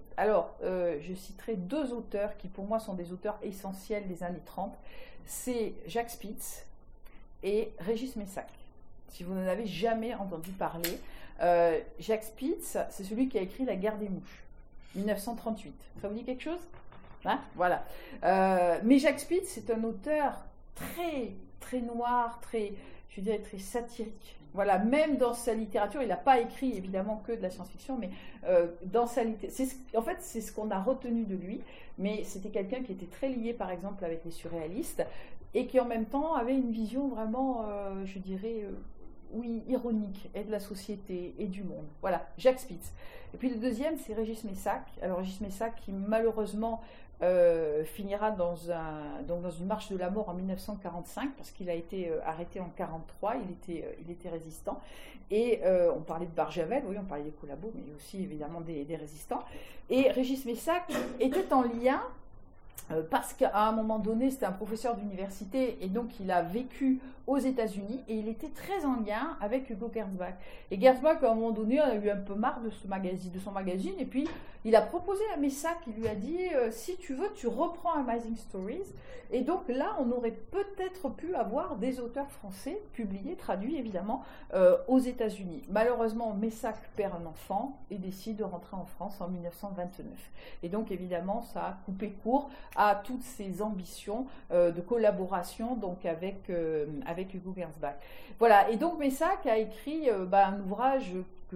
deux auteurs qui, pour moi, sont des auteurs essentiels des années 30. C'est Jacques Spitz et Régis Meyssac. Si vous n'en avez jamais entendu parler, Jacques Spitz, c'est celui qui a écrit La guerre des mouches, 1938. Ça vous dit quelque chose? Hein? Voilà. Mais Jacques Spitz, c'est un auteur très, très noir, très, je dirais, très satirique. Voilà, même dans sa littérature, il n'a pas écrit évidemment que de la science-fiction, mais dans sa littérature, en fait, c'est ce qu'on a retenu de lui, mais c'était quelqu'un qui était très lié, par exemple, avec les surréalistes, et qui en même temps avait une vision vraiment, je dirais, oui, ironique, et de la société et du monde. Voilà, Jacques Spitz. Et puis le deuxième, c'est Régis Meyssac. Alors Régis Meyssac qui malheureusement finira dans une marche de la mort en 1945 parce qu'il a été arrêté en 1943, il était résistant. Et on parlait de Barjavel, oui, on parlait des collabos, mais aussi évidemment des résistants. Et Régis Meyssac était en lien parce qu'à un moment donné, c'était un professeur d'université et donc il a vécu aux États-Unis et il était très en lien avec Hugo Gernsback. Et Gernsback, à un moment donné, a eu un peu marre de son magazine, et puis il a proposé à Meyssac, il lui a dit si tu veux, tu reprends Amazing Stories. Et donc là, on aurait peut-être pu avoir des auteurs français publiés, traduits évidemment, aux États-Unis. Malheureusement, Meyssac perd un enfant et décide de rentrer en France en 1929. Et donc évidemment, ça a coupé court à toutes ses ambitions de collaboration donc avec Hugo Gernsback. Voilà, et donc Meyssac a écrit un ouvrage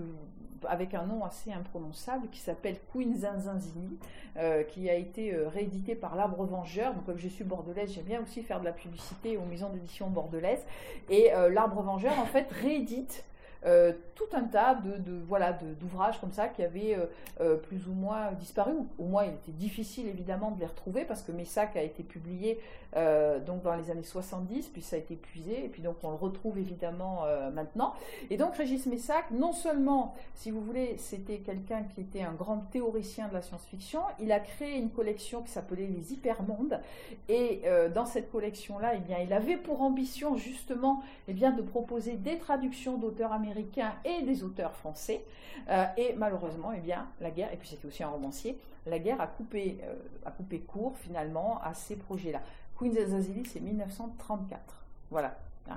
avec un nom assez imprononçable qui s'appelle Queen Zinzinzini, qui a été réédité par l'Arbre Vengeur. Donc comme je suis bordelaise, j'aime bien aussi faire de la publicité aux maisons d'édition bordelaise. Et l'Arbre Vengeur, en fait, réédite tout un tas d'ouvrages comme ça qui avaient plus ou moins disparu, ou au moins il était difficile évidemment de les retrouver parce que Meyssac a été publié donc dans les années 70, puis ça a été épuisé, et puis donc on le retrouve évidemment maintenant. Et donc Régis Meyssac, non seulement, si vous voulez, c'était quelqu'un qui était un grand théoricien de la science-fiction, il a créé une collection qui s'appelait les Hypermondes, et dans cette collection-là, eh bien, il avait pour ambition justement de proposer des traductions d'auteurs américains et des auteurs français, et malheureusement, la guerre, et puis c'était aussi un romancier, la guerre a coupé court finalement à ces projets-là. Queen Zinzinzini, c'est 1934. Voilà.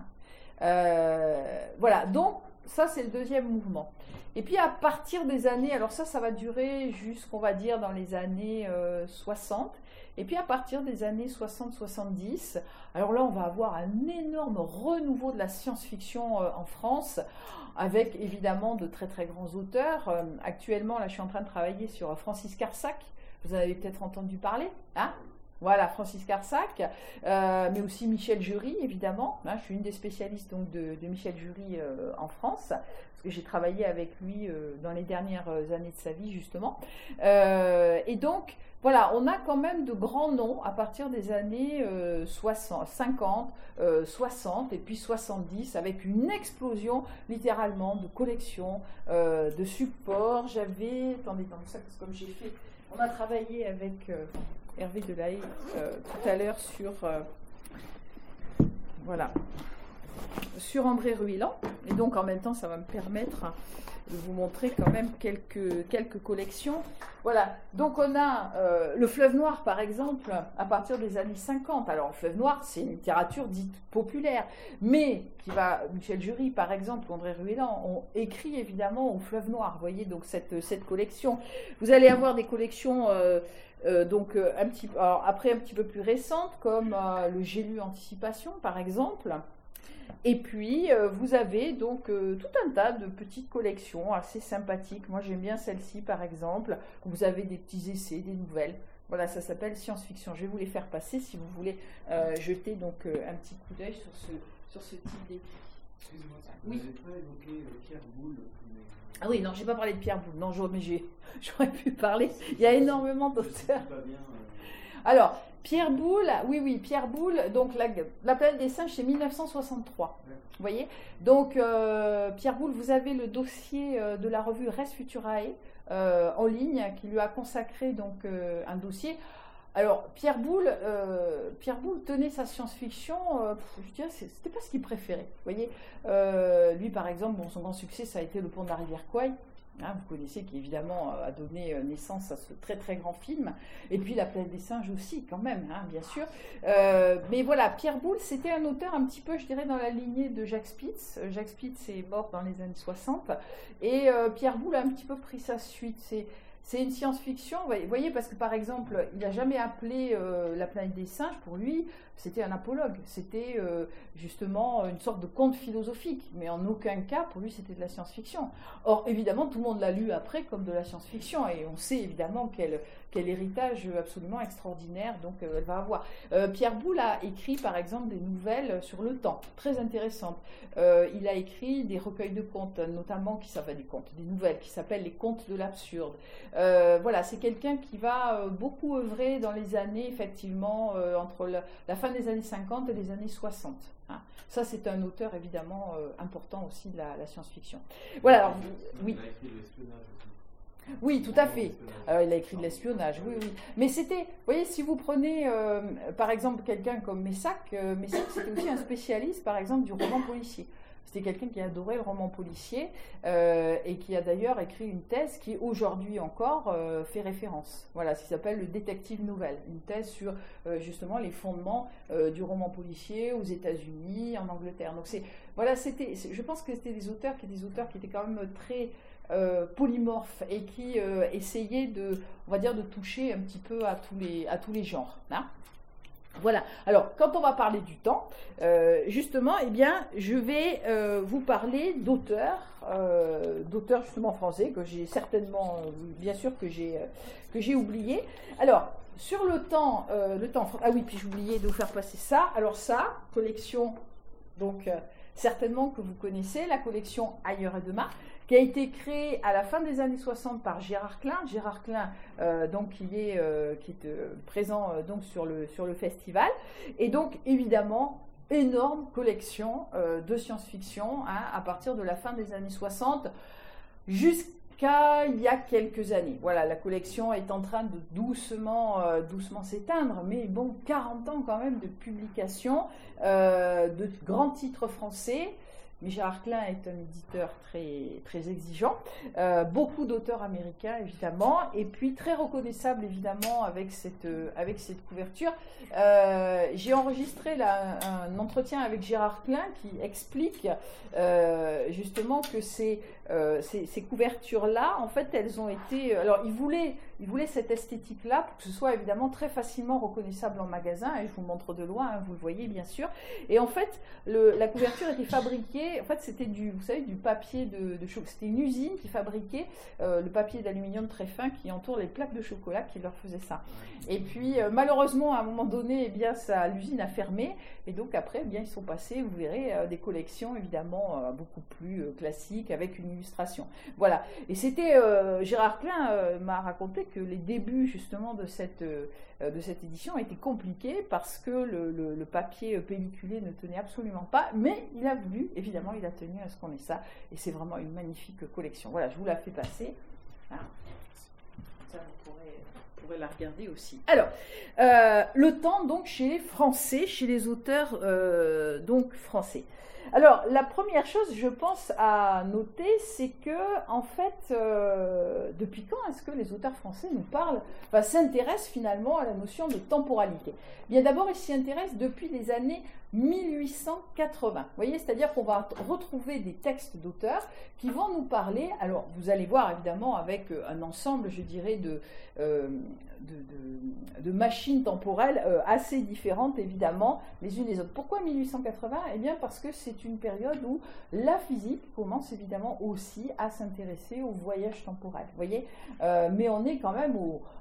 Voilà, donc ça c'est le deuxième mouvement. Et puis à partir des années, alors ça va durer jusqu'on va dire dans les années 60, et puis à partir des années 60-70, alors là on va avoir un énorme renouveau de la science-fiction en France, avec évidemment de très très grands auteurs. Actuellement, là je suis en train de travailler sur Francis Carsac, vous en avez peut-être entendu parler, hein? Voilà, Francis Carsac, mais aussi Michel Jury, évidemment. Je suis une des spécialistes donc, de Michel Jury en France, parce que j'ai travaillé avec lui dans les dernières années de sa vie, justement. Et donc, voilà, on a quand même de grands noms à partir des années 50, 60 et puis 70, avec une explosion, littéralement, de collections, de supports. Attendez, ça, parce que comme j'ai fait, on a travaillé avec Hervé Delahaye tout à l'heure sur André Ruilland, et donc en même temps ça va me permettre de vous montrer quand même quelques collections. Voilà, donc on a le Fleuve Noir par exemple à partir des années 50. Alors le Fleuve Noir c'est une littérature dite populaire, mais Michel Jury par exemple, André Ruilland ont écrit évidemment au Fleuve Noir, vous voyez donc cette collection. Vous allez avoir des collections après un petit peu plus récentes comme le J'ai lu Anticipation par exemple. Et puis vous avez donc tout un tas de petites collections assez sympathiques. Moi j'aime bien celle-ci par exemple. Vous avez des petits essais, des nouvelles. Voilà, ça s'appelle Science-Fiction. Je vais vous les faire passer si vous voulez jeter donc un petit coup d'œil sur ce type d'écrit. Excusez-moi, oui. Vous n'avez pas évoqué Pierre Boulle. Ah oui, non, j'ai pas parlé de Pierre Boulle. Non, mais j'aurais pu parler. Il y a énormément d'auteurs. Alors, Pierre Boulle, oui, Pierre Boulle, donc la planète des singes, c'est 1963. Vous voyez? Donc, Pierre Boulle, vous avez le dossier de la revue Res Futurae en ligne qui lui a consacré donc un dossier. Alors, Pierre Boulle tenait sa science-fiction, je dirais, c'était pas ce qu'il préférait. Vous voyez, lui, par exemple, son grand succès, ça a été Le Pont de la rivière Kwai. Hein, vous connaissez, qui évidemment a donné naissance à ce très très grand film, et puis La planète des singes aussi, quand même, hein, bien sûr. Mais voilà, Pierre Boulle, c'était un auteur un petit peu, je dirais, dans la lignée de Jacques Spitz. Jacques Spitz est mort dans les années 60, et Pierre Boulle a un petit peu pris sa suite. C'est une science-fiction, vous voyez, parce que par exemple, il n'a jamais appelé La planète des singes, pour lui, c'était un apologue, c'était justement une sorte de conte philosophique, mais en aucun cas, pour lui, c'était de la science-fiction. Or, évidemment, tout le monde l'a lu après comme de la science-fiction, et on sait évidemment quel héritage absolument extraordinaire donc elle va avoir. Pierre Boulle a écrit, par exemple, des nouvelles sur le temps, très intéressantes. Il a écrit des recueils de contes, notamment des nouvelles qui s'appellent Les Contes de l'absurde. Voilà, c'est quelqu'un qui va beaucoup œuvrer dans les années, effectivement, entre la fin des années 50 et les années 60. Hein. Ça, c'est un auteur, évidemment, important aussi de la science-fiction. Voilà, alors, oui. Il a écrit l'espionnage aussi. Oui, tout à fait. Alors, il a écrit de l'espionnage, oui. Mais c'était, vous voyez, si vous prenez, par exemple, quelqu'un comme Messac, c'était aussi un spécialiste, par exemple, du roman policier. C'était quelqu'un qui adorait le roman policier et qui a d'ailleurs écrit une thèse qui, aujourd'hui encore, fait référence. Voilà, ce qui s'appelle le détective nouvelle. Une thèse sur, justement, les fondements du roman policier aux États-Unis, en Angleterre. Donc, je pense que c'était des auteurs qui étaient quand même très polymorphes et qui essayaient on va dire, de toucher un petit peu à tous les genres. Hein. Voilà. Alors, quand on va parler du temps, justement, eh bien, je vais vous parler d'auteurs justement français que j'ai certainement, bien sûr, que j'ai oublié. Alors, sur le temps, ah oui, puis j'oubliais de vous faire passer ça. Alors ça, collection, donc certainement que vous connaissez, la collection Ailleurs et Demain, qui a été créée à la fin des années 60 par Gérard Klein. Gérard Klein, donc, qui est présent donc sur le festival. Et donc, évidemment, énorme collection de science-fiction hein, à partir de la fin des années 60 jusqu'à il y a quelques années. Voilà, la collection est en train de doucement s'éteindre, mais bon, 40 ans quand même de publication de grands titres français. Mais Gérard Klein est un éditeur très, très exigeant, beaucoup d'auteurs américains évidemment, et puis très reconnaissable évidemment avec cette couverture. J'ai enregistré là, un entretien avec Gérard Klein qui explique justement que ces couvertures-là, en fait, elles ont été... Alors, il voulait cette esthétique-là pour que ce soit évidemment très facilement reconnaissable en magasin, et je vous montre de loin, hein, vous le voyez bien sûr. Et en fait, la couverture était fabriquée, en fait, c'était du papier de chocolat. C'était une usine qui fabriquait le papier d'aluminium très fin qui entoure les plaques de chocolat qui leur faisait ça. Et puis, malheureusement, à un moment donné, eh bien, l'usine a fermé, et donc après, eh bien, ils sont passés, vous verrez, des collections évidemment beaucoup plus classiques avec une illustration. Voilà. Et c'était Gérard Klein m'a raconté que les débuts justement de cette édition étaient compliqués parce que le papier pelliculé ne tenait absolument pas, mais il a voulu, évidemment, il a tenu à ce qu'on ait ça, et c'est vraiment une magnifique collection. Voilà, je vous la fais passer. Ah. Ça, vous pourrez la regarder aussi. Alors, le temps donc chez les Français, chez les auteurs donc français. Alors, la première chose, je pense, à noter, c'est que, en fait, depuis quand est-ce que les auteurs français nous parlent, s'intéressent finalement à la notion de temporalité? Bien, d'abord, ils s'y intéressent depuis les années 1880. Vous voyez, c'est-à-dire qu'on va retrouver des textes d'auteurs qui vont nous parler, alors, vous allez voir, évidemment, avec un ensemble, je dirais, de machines temporelles assez différentes, évidemment, les unes des autres. Pourquoi 1880 ? Eh bien, parce que c'est une période où la physique commence évidemment aussi à s'intéresser au voyage temporel. Vous voyez, mais on est quand même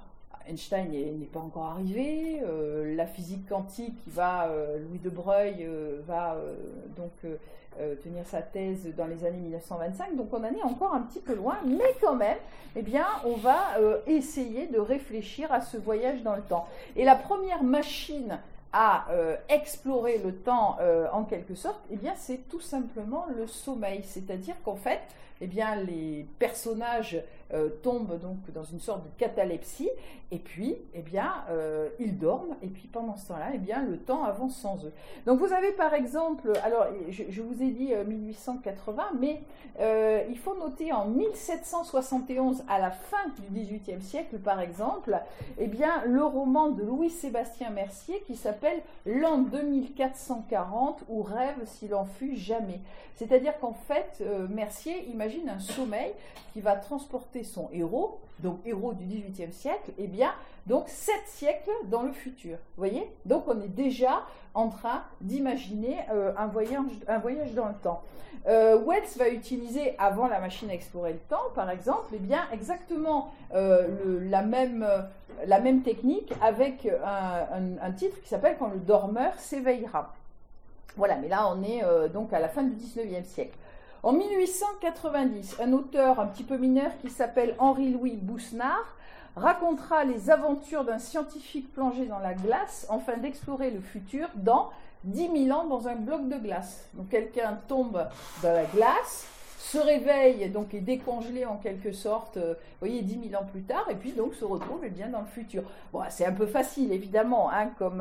Einstein n'est pas encore arrivé, la physique quantique, Louis de Broglie va tenir sa thèse dans les années 1925, donc on en est encore un petit peu loin, mais quand même, eh bien, on va essayer de réfléchir à ce voyage dans le temps. Et la première machine à explorer le temps en quelque sorte, eh bien, c'est tout simplement le sommeil, c'est-à-dire qu'en fait, eh bien, les personnages tombent donc dans une sorte de catalepsie, et puis, eh bien, ils dorment, et puis pendant ce temps-là, eh bien, le temps avance sans eux. Donc, vous avez par exemple, alors, je vous ai dit 1880, mais il faut noter en 1771, à la fin du XVIIIe siècle, par exemple, eh bien, le roman de Louis-Sébastien Mercier qui s'appelle L'an 2440 ou Rêve s'il en fut jamais. C'est-à-dire qu'en fait, Mercier imagine un sommeil qui va transporter son héros, donc héros du XVIIIe siècle, eh bien, donc 7 siècles dans le futur. Vous voyez? Donc on est déjà en train d'imaginer un voyage dans le temps. Wells va utiliser, avant la machine à explorer le temps, par exemple, eh bien, exactement la même technique avec un titre qui s'appelle « Quand le dormeur s'éveillera ». Voilà, mais là on est donc à la fin du XIXe siècle. En 1890, un auteur un petit peu mineur qui s'appelle Henri-Louis Bousnard racontera les aventures d'un scientifique plongé dans la glace afin d'explorer le futur dans 10 000 ans dans un bloc de glace. Donc quelqu'un tombe dans la glace, se réveille, donc est décongelé en quelque sorte, vous voyez, 10 000 ans plus tard, et puis donc se retrouve eh bien, dans le futur. Bon, c'est un peu facile, évidemment, hein, comme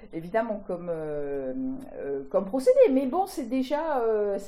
procédé, mais bon, c'est déjà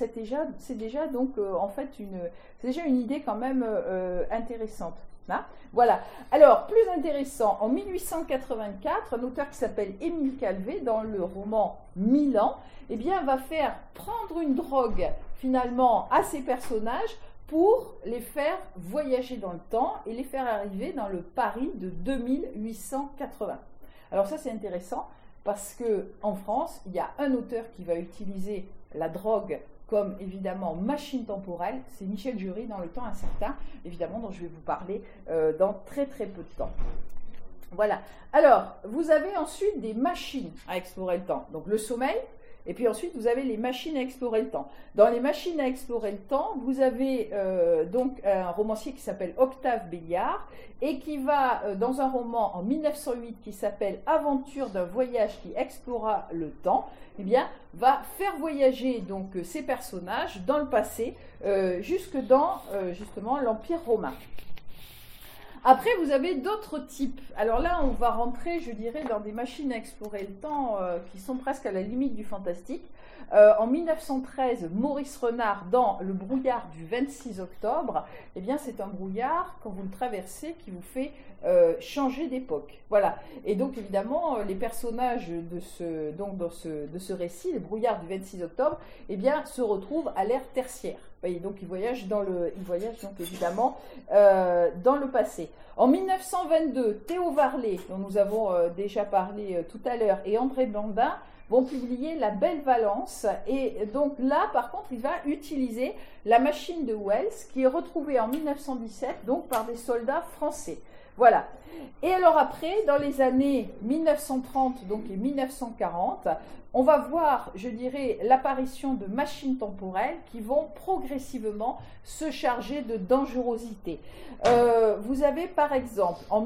donc en fait c'est déjà une idée quand même intéressante. Hein, voilà. Alors, plus intéressant, en 1884, un auteur qui s'appelle Émile Calvé, dans le roman 1000 ans, eh bien, va faire prendre une drogue finalement à ces personnages pour les faire voyager dans le temps et les faire arriver dans le Paris de 2880. Alors ça c'est intéressant parce qu'en France, il y a un auteur qui va utiliser la drogue comme évidemment machine temporelle, c'est Michel Jury dans Le Temps Incertain, évidemment dont je vais vous parler dans très très peu de temps. Voilà. Alors, vous avez ensuite des machines à explorer le temps. Donc le sommeil, et puis ensuite vous avez les machines à explorer le temps. Dans les machines à explorer le temps, vous avez donc un romancier qui s'appelle Octave Béliard et qui va, dans un roman en 1908 qui s'appelle Aventure d'un voyage qui explora le temps, eh bien, va faire voyager donc ces personnages dans le passé jusque dans justement l'Empire romain. Après, vous avez d'autres types. Alors là, on va rentrer, je dirais, dans des machines à explorer le temps qui sont presque à la limite du fantastique. En 1913, Maurice Renard, dans Le brouillard du 26 octobre, eh bien, c'est un brouillard, quand vous le traversez, qui vous fait changer d'époque. Voilà. Et donc, évidemment, les personnages de ce récit, Le brouillard du 26 octobre, eh bien, se retrouvent à l'ère tertiaire. Voyez, donc il voyage donc évidemment dans le passé. En 1922, Théo Varlet, dont nous avons déjà parlé tout à l'heure, et André Blandin vont publier La Belle Valence. Et donc là, par contre, il va utiliser la machine de Wells, qui est retrouvée en 1917 donc par des soldats français. Voilà. Et alors après, dans les années 1930 donc, et 1940, on va voir, je dirais, l'apparition de machines temporelles qui vont progressivement se charger de dangerosité. Vous avez par exemple, en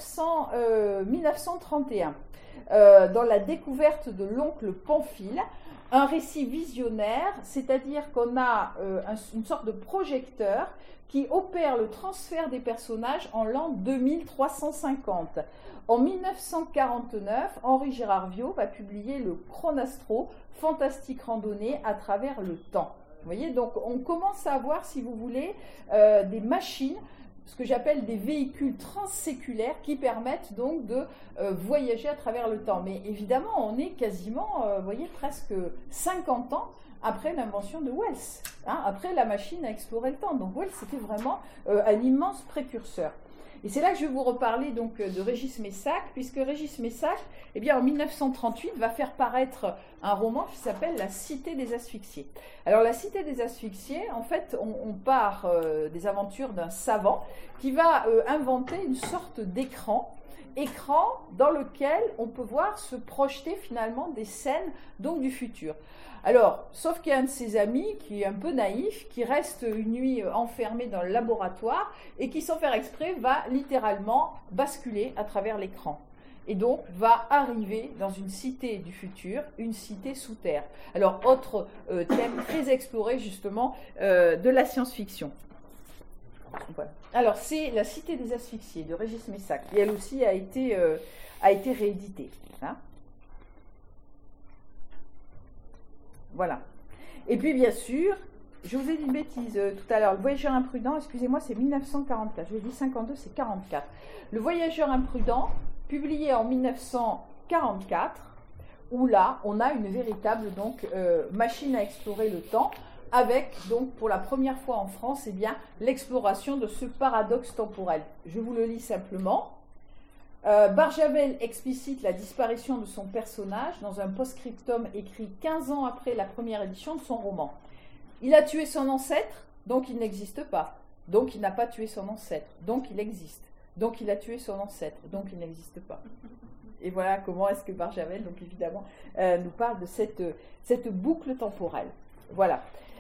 1931, dans la découverte de l'oncle Pamphile, un récit visionnaire, c'est-à-dire qu'on a une sorte de projecteur qui opère le transfert des personnages en l'an 2350. En 1949, Henri Gérard Viau va publier le Chronastro, fantastique randonnée à travers le temps. Vous voyez, donc on commence à avoir, si vous voulez, des machines, ce que j'appelle des véhicules transséculaires qui permettent donc de voyager à travers le temps. Mais évidemment, on est quasiment, vous voyez, presque 50 ans après l'invention de Wells, hein, après la machine à explorer le temps. Donc Wells, c'était vraiment un immense précurseur. Et c'est là que je vais vous reparler donc de Régis Meyssac, puisque Régis Meyssac, eh bien, en 1938, va faire paraître un roman qui s'appelle La Cité des Asphyxiés. Alors, La Cité des Asphyxiés, en fait, on part des aventures d'un savant qui va inventer une sorte d'écran écran dans lequel on peut voir se projeter finalement des scènes donc du futur. Alors, sauf qu'il y a un de ses amis qui est un peu naïf, qui reste une nuit enfermé dans le laboratoire et qui, sans faire exprès, va littéralement basculer à travers l'écran. Et donc, va arriver dans une cité du futur, une cité sous terre. Alors, autre thème très exploré justement de la science-fiction. Voilà. Alors, c'est La Cité des Asphyxiés de Régis Messac, qui elle aussi a été rééditée. Hein. Voilà. Et puis, bien sûr, je vous ai dit une bêtise tout à l'heure, Le Voyageur imprudent, excusez-moi, c'est 1944. Je vous ai dit 52, c'est 44. Le Voyageur imprudent, publié en 1944, où là, on a une véritable donc, machine à explorer le temps, avec, donc, pour la première fois en France, eh bien, l'exploration de ce paradoxe temporel. Je vous le lis simplement. Barjavel explicite la disparition de son personnage dans un post-scriptum écrit 15 ans après la première édition de son roman. Il a tué son ancêtre, donc il n'existe pas. Donc il n'a pas tué son ancêtre, donc il existe. Donc il a tué son ancêtre, donc il n'existe pas. Et voilà comment est-ce que Barjavel, donc évidemment, nous parle de cette boucle temporelle. Voilà.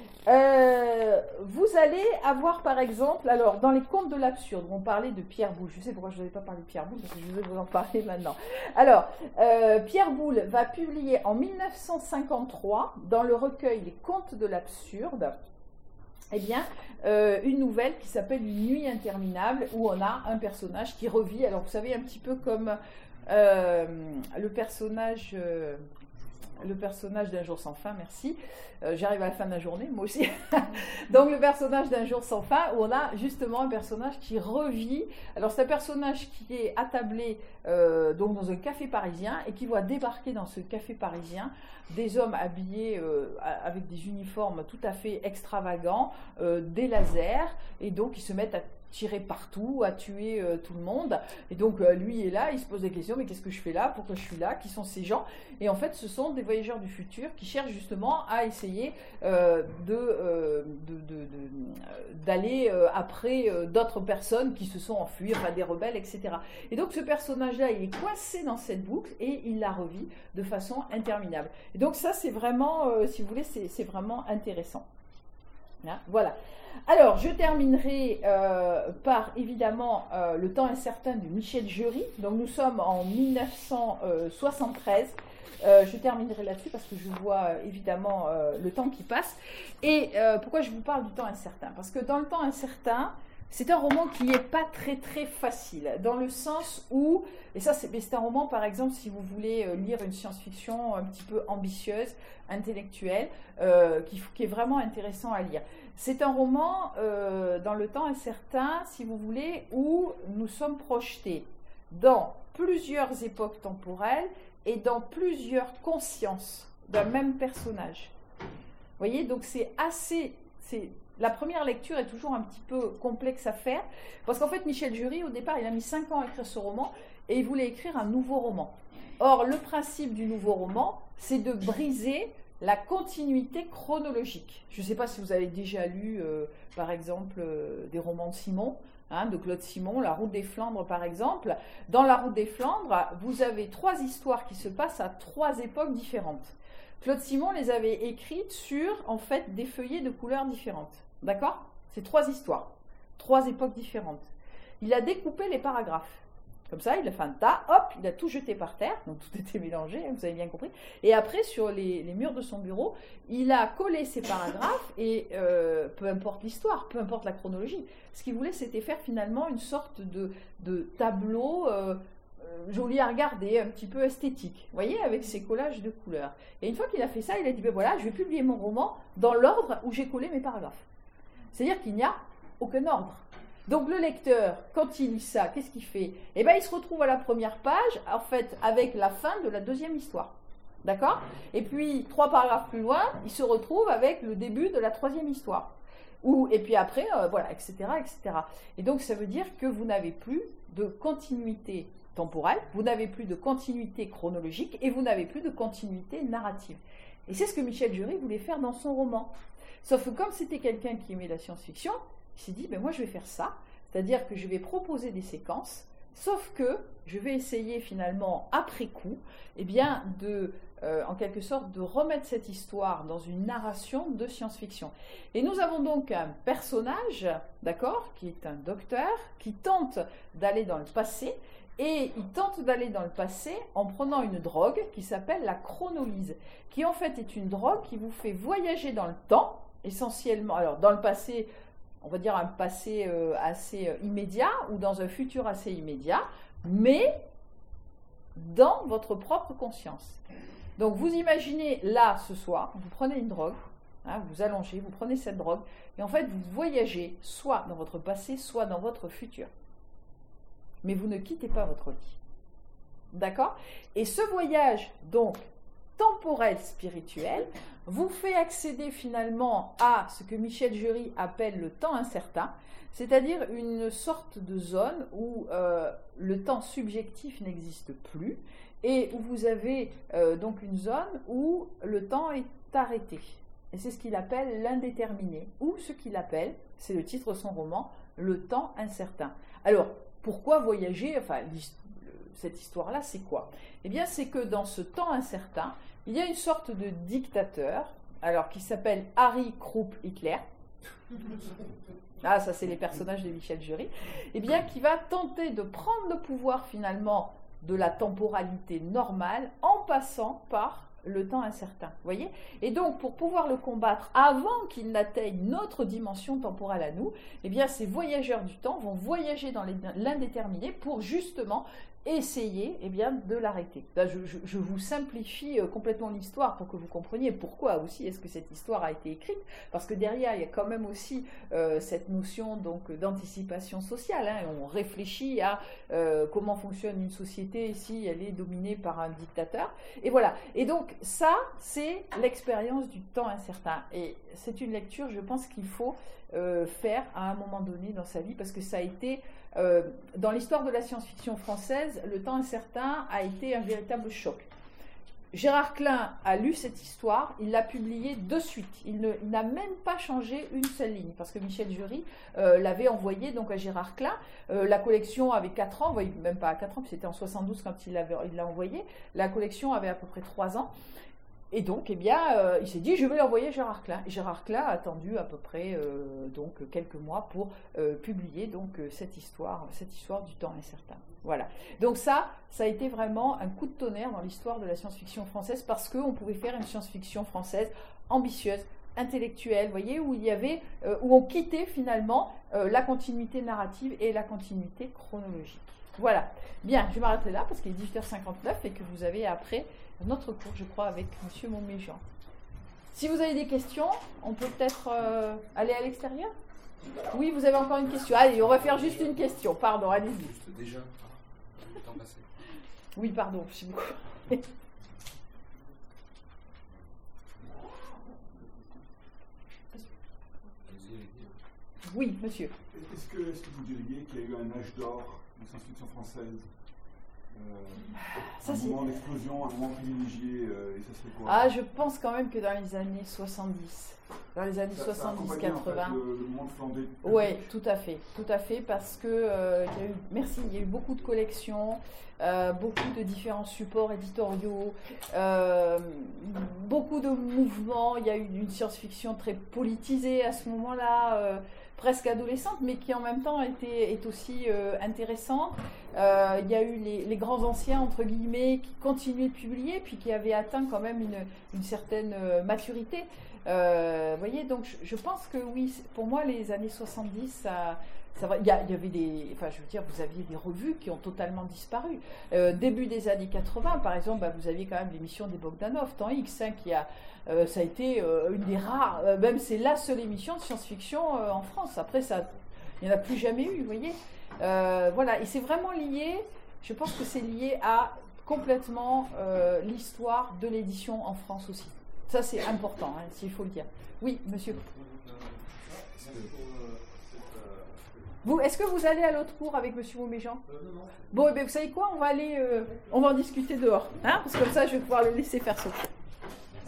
Vous allez avoir par exemple, alors dans les contes de l'absurde, on parlait de Pierre Boulle. Je sais pourquoi je n'avais pas parlé de Pierre Boulle, parce que je vais vous en parler maintenant. Alors, Pierre Boulle va publier en 1953, dans le recueil Les Contes de l'absurde, eh bien, une nouvelle qui s'appelle Une nuit interminable, où on a un personnage qui revit, alors vous savez, un petit peu comme le personnage d'Un jour sans fin, merci. J'arrive à la fin de la journée, moi aussi. Donc le personnage d'Un jour sans fin, où on a justement un personnage qui revit. Alors c'est un personnage qui est attablé donc dans un café parisien et qui voit débarquer dans ce café parisien des hommes habillés avec des uniformes tout à fait extravagants, des lasers, et donc ils se mettent à tirer partout, à tuer tout le monde. Et donc lui est là, il se pose des questions, mais qu'est-ce que je fais là? Pourquoi je suis là? Qui sont ces gens? Et en fait, ce sont des voyageurs du futur qui cherchent justement à essayer d'aller après d'autres personnes qui se sont enfuies, enfin des rebelles, etc. Et donc ce personnage-là, il est coincé dans cette boucle et il la revit de façon interminable. Et donc ça, c'est vraiment, si vous voulez, c'est vraiment intéressant. Hein, voilà. Alors, je terminerai par, évidemment, Le temps incertain de Michel Jury. Donc, nous sommes en 1973. Je terminerai là-dessus parce que je vois, évidemment, le temps qui passe. Et pourquoi je vous parle du temps incertain? Parce que dans Le temps incertain, c'est un roman qui n'est pas très, très facile. Dans le sens où, et ça, c'est un roman, par exemple, si vous voulez lire une science-fiction un petit peu ambitieuse, intellectuelle, qui est vraiment intéressant à lire. C'est un roman, dans Le temps incertain, si vous voulez, où nous sommes projetés dans plusieurs époques temporelles et dans plusieurs consciences d'un même personnage. Vous voyez, donc c'est assez... La première lecture est toujours un petit peu complexe à faire, parce qu'en fait, Michel Jury, au départ, il a mis 5 ans à écrire ce roman, et il voulait écrire un nouveau roman. Or, le principe du nouveau roman, c'est de briser la continuité chronologique. Je ne sais pas si vous avez déjà lu, par exemple, des romans de Simon, hein, de Claude Simon, La Route des Flandres, par exemple. Dans La Route des Flandres, vous avez 3 histoires qui se passent à 3 époques différentes. Claude Simon les avait écrites sur, en fait, des feuillets de couleurs différentes. D'accord? C'est 3 histoires, 3 époques différentes. Il a découpé les paragraphes. Comme ça, il a fait un tas, hop, il a tout jeté par terre, donc tout était mélangé, vous avez bien compris. Et après, sur les murs de son bureau, il a collé ces paragraphes, et peu importe l'histoire, peu importe la chronologie, ce qu'il voulait, c'était faire finalement une sorte de tableau joli à regarder, un petit peu esthétique, vous voyez, avec ses collages de couleurs. Et une fois qu'il a fait ça, il a dit, ben voilà, je vais publier mon roman dans l'ordre où j'ai collé mes paragraphes. C'est-à-dire qu'il n'y a aucun ordre. Donc le lecteur, quand il lit ça, qu'est-ce qu'il fait? Eh bien, il se retrouve à la première page, en fait, avec la fin de la deuxième histoire. D'accord? Et puis, 3 paragraphes plus loin, il se retrouve avec le début de la 3e histoire. Et puis après, voilà, etc., etc. Et donc, ça veut dire que vous n'avez plus de continuité temporelle, vous n'avez plus de continuité chronologique, et vous n'avez plus de continuité narrative. Et c'est ce que Michel Jury voulait faire dans son roman. Sauf que comme c'était quelqu'un qui aimait la science-fiction, il s'est dit, ben moi je vais faire ça, c'est-à-dire que je vais proposer des séquences Sauf que je vais essayer finalement, après coup, eh bien, en quelque sorte, de remettre cette histoire dans une narration de science-fiction. Et nous avons donc un personnage, d'accord, qui est un docteur, qui tente d'aller dans le passé, et il tente d'aller dans le passé en prenant une drogue qui s'appelle la chronolyse, qui en fait est une drogue qui vous fait voyager dans le temps, essentiellement, alors dans le passé, on va dire un passé assez immédiat, ou dans un futur assez immédiat, mais dans votre propre conscience. Donc vous imaginez là, ce soir, vous prenez une drogue, hein, vous allongez, vous prenez cette drogue, et en fait vous voyagez soit dans votre passé, soit dans votre futur. Mais vous ne quittez pas votre lit. D'accord? Et ce voyage, donc, temporel spirituel, vous fait accéder finalement à ce que Michel Jury appelle le temps incertain, c'est-à-dire une sorte de zone où le temps subjectif n'existe plus, et où vous avez donc une zone où le temps est arrêté. Et c'est ce qu'il appelle l'indéterminé, ou ce qu'il appelle, c'est le titre de son roman, le temps incertain. Alors, pourquoi voyager? Enfin, cette histoire-là, c'est quoi? Eh bien, c'est que dans ce temps incertain, il y a une sorte de dictateur, alors qui s'appelle Harry Krupp Hitler. Ah, ça, c'est les personnages de Michel Jury. Eh bien, qui va tenter de prendre le pouvoir finalement de la temporalité normale en passant par le temps incertain. Vous voyez? Et donc, pour pouvoir le combattre avant qu'il n'atteigne notre dimension temporelle à nous, eh bien, ces voyageurs du temps vont voyager dans l'indéterminé pour justement essayer de l'arrêter. Là, je vous simplifie complètement l'histoire pour que vous compreniez pourquoi aussi est-ce que cette histoire a été écrite, parce que derrière il y a quand même aussi cette notion donc d'anticipation sociale, hein, on réfléchit à comment fonctionne une société si elle est dominée par un dictateur, et voilà. Et donc ça, c'est l'expérience du temps incertain, et c'est une lecture, je pense qu'il faut faire à un moment donné dans sa vie, parce que ça a été dans l'histoire de la science-fiction française, le temps incertain a été un véritable choc. Gérard Klein a lu cette histoire, il l'a publiée de suite. Il n'a même pas changé une seule ligne, parce que Michel Jury l'avait envoyé donc à Gérard Klein. La collection avait 4 ans, même pas à 4 ans, puis c'était en 72 quand il l'a envoyé. La collection avait à peu près 3 ans. Et donc, eh bien, il s'est dit, je vais l'envoyer à Gérard Klein. Et Gérard Klein a attendu à peu près donc, quelques mois pour publier donc, cette histoire du temps incertain. Voilà. Donc ça a été vraiment un coup de tonnerre dans l'histoire de la science-fiction française, parce qu'on pouvait faire une science-fiction française ambitieuse, intellectuelle, vous voyez, où on quittait finalement la continuité narrative et la continuité chronologique. Voilà. Bien, je vais m'arrêter là parce qu'il est 18h59 et que vous avez après notre cours, je crois, avec M. Montméjean. Si vous avez des questions, on peut peut-être aller à l'extérieur? Oui, vous avez encore une question. Allez, on va faire juste une question. Pardon, allez-y. Juste déjà, le temps passé. Oui, pardon, je suis beaucoup. Oui, monsieur. Est-ce que vous diriez qu'il y a eu un âge d'or de science-fiction française? Un moment d'explosion, un moment privilégié, et ça serait quoi? Ah, je pense quand même que dans les années 70. Dans les années 70-80. En fait, le moment de flambée. Oui, tout à fait, parce que il y a eu beaucoup de collections, beaucoup de différents supports éditoriaux, beaucoup de mouvements. Il y a eu une science-fiction très politisée à ce moment-là, presque adolescente, mais qui en même temps est aussi intéressante. Il y a eu les grands anciens, entre guillemets, qui continuaient de publier, puis qui avaient atteint quand même une certaine maturité. Vous voyez, donc je pense que oui, pour moi, les années 70, il y avait vous aviez des revues qui ont totalement disparu. Début des années 80, par exemple, vous aviez quand même l'émission des Bogdanov, Temps X, hein, ça a été une des rares, même c'est la seule émission de science-fiction en France. Après, il n'y en a plus jamais eu, vous voyez. Voilà, et c'est vraiment lié, je pense que c'est lié à complètement l'histoire de l'édition en France aussi. Ça, c'est important, hein, s'il faut le dire. Oui, monsieur. Est-ce que vous allez à l'autre cours avec monsieur Montméjean? Non. Bon, eh bien, vous savez quoi? On va en discuter dehors, hein, parce que comme ça, je vais pouvoir le laisser faire son cours.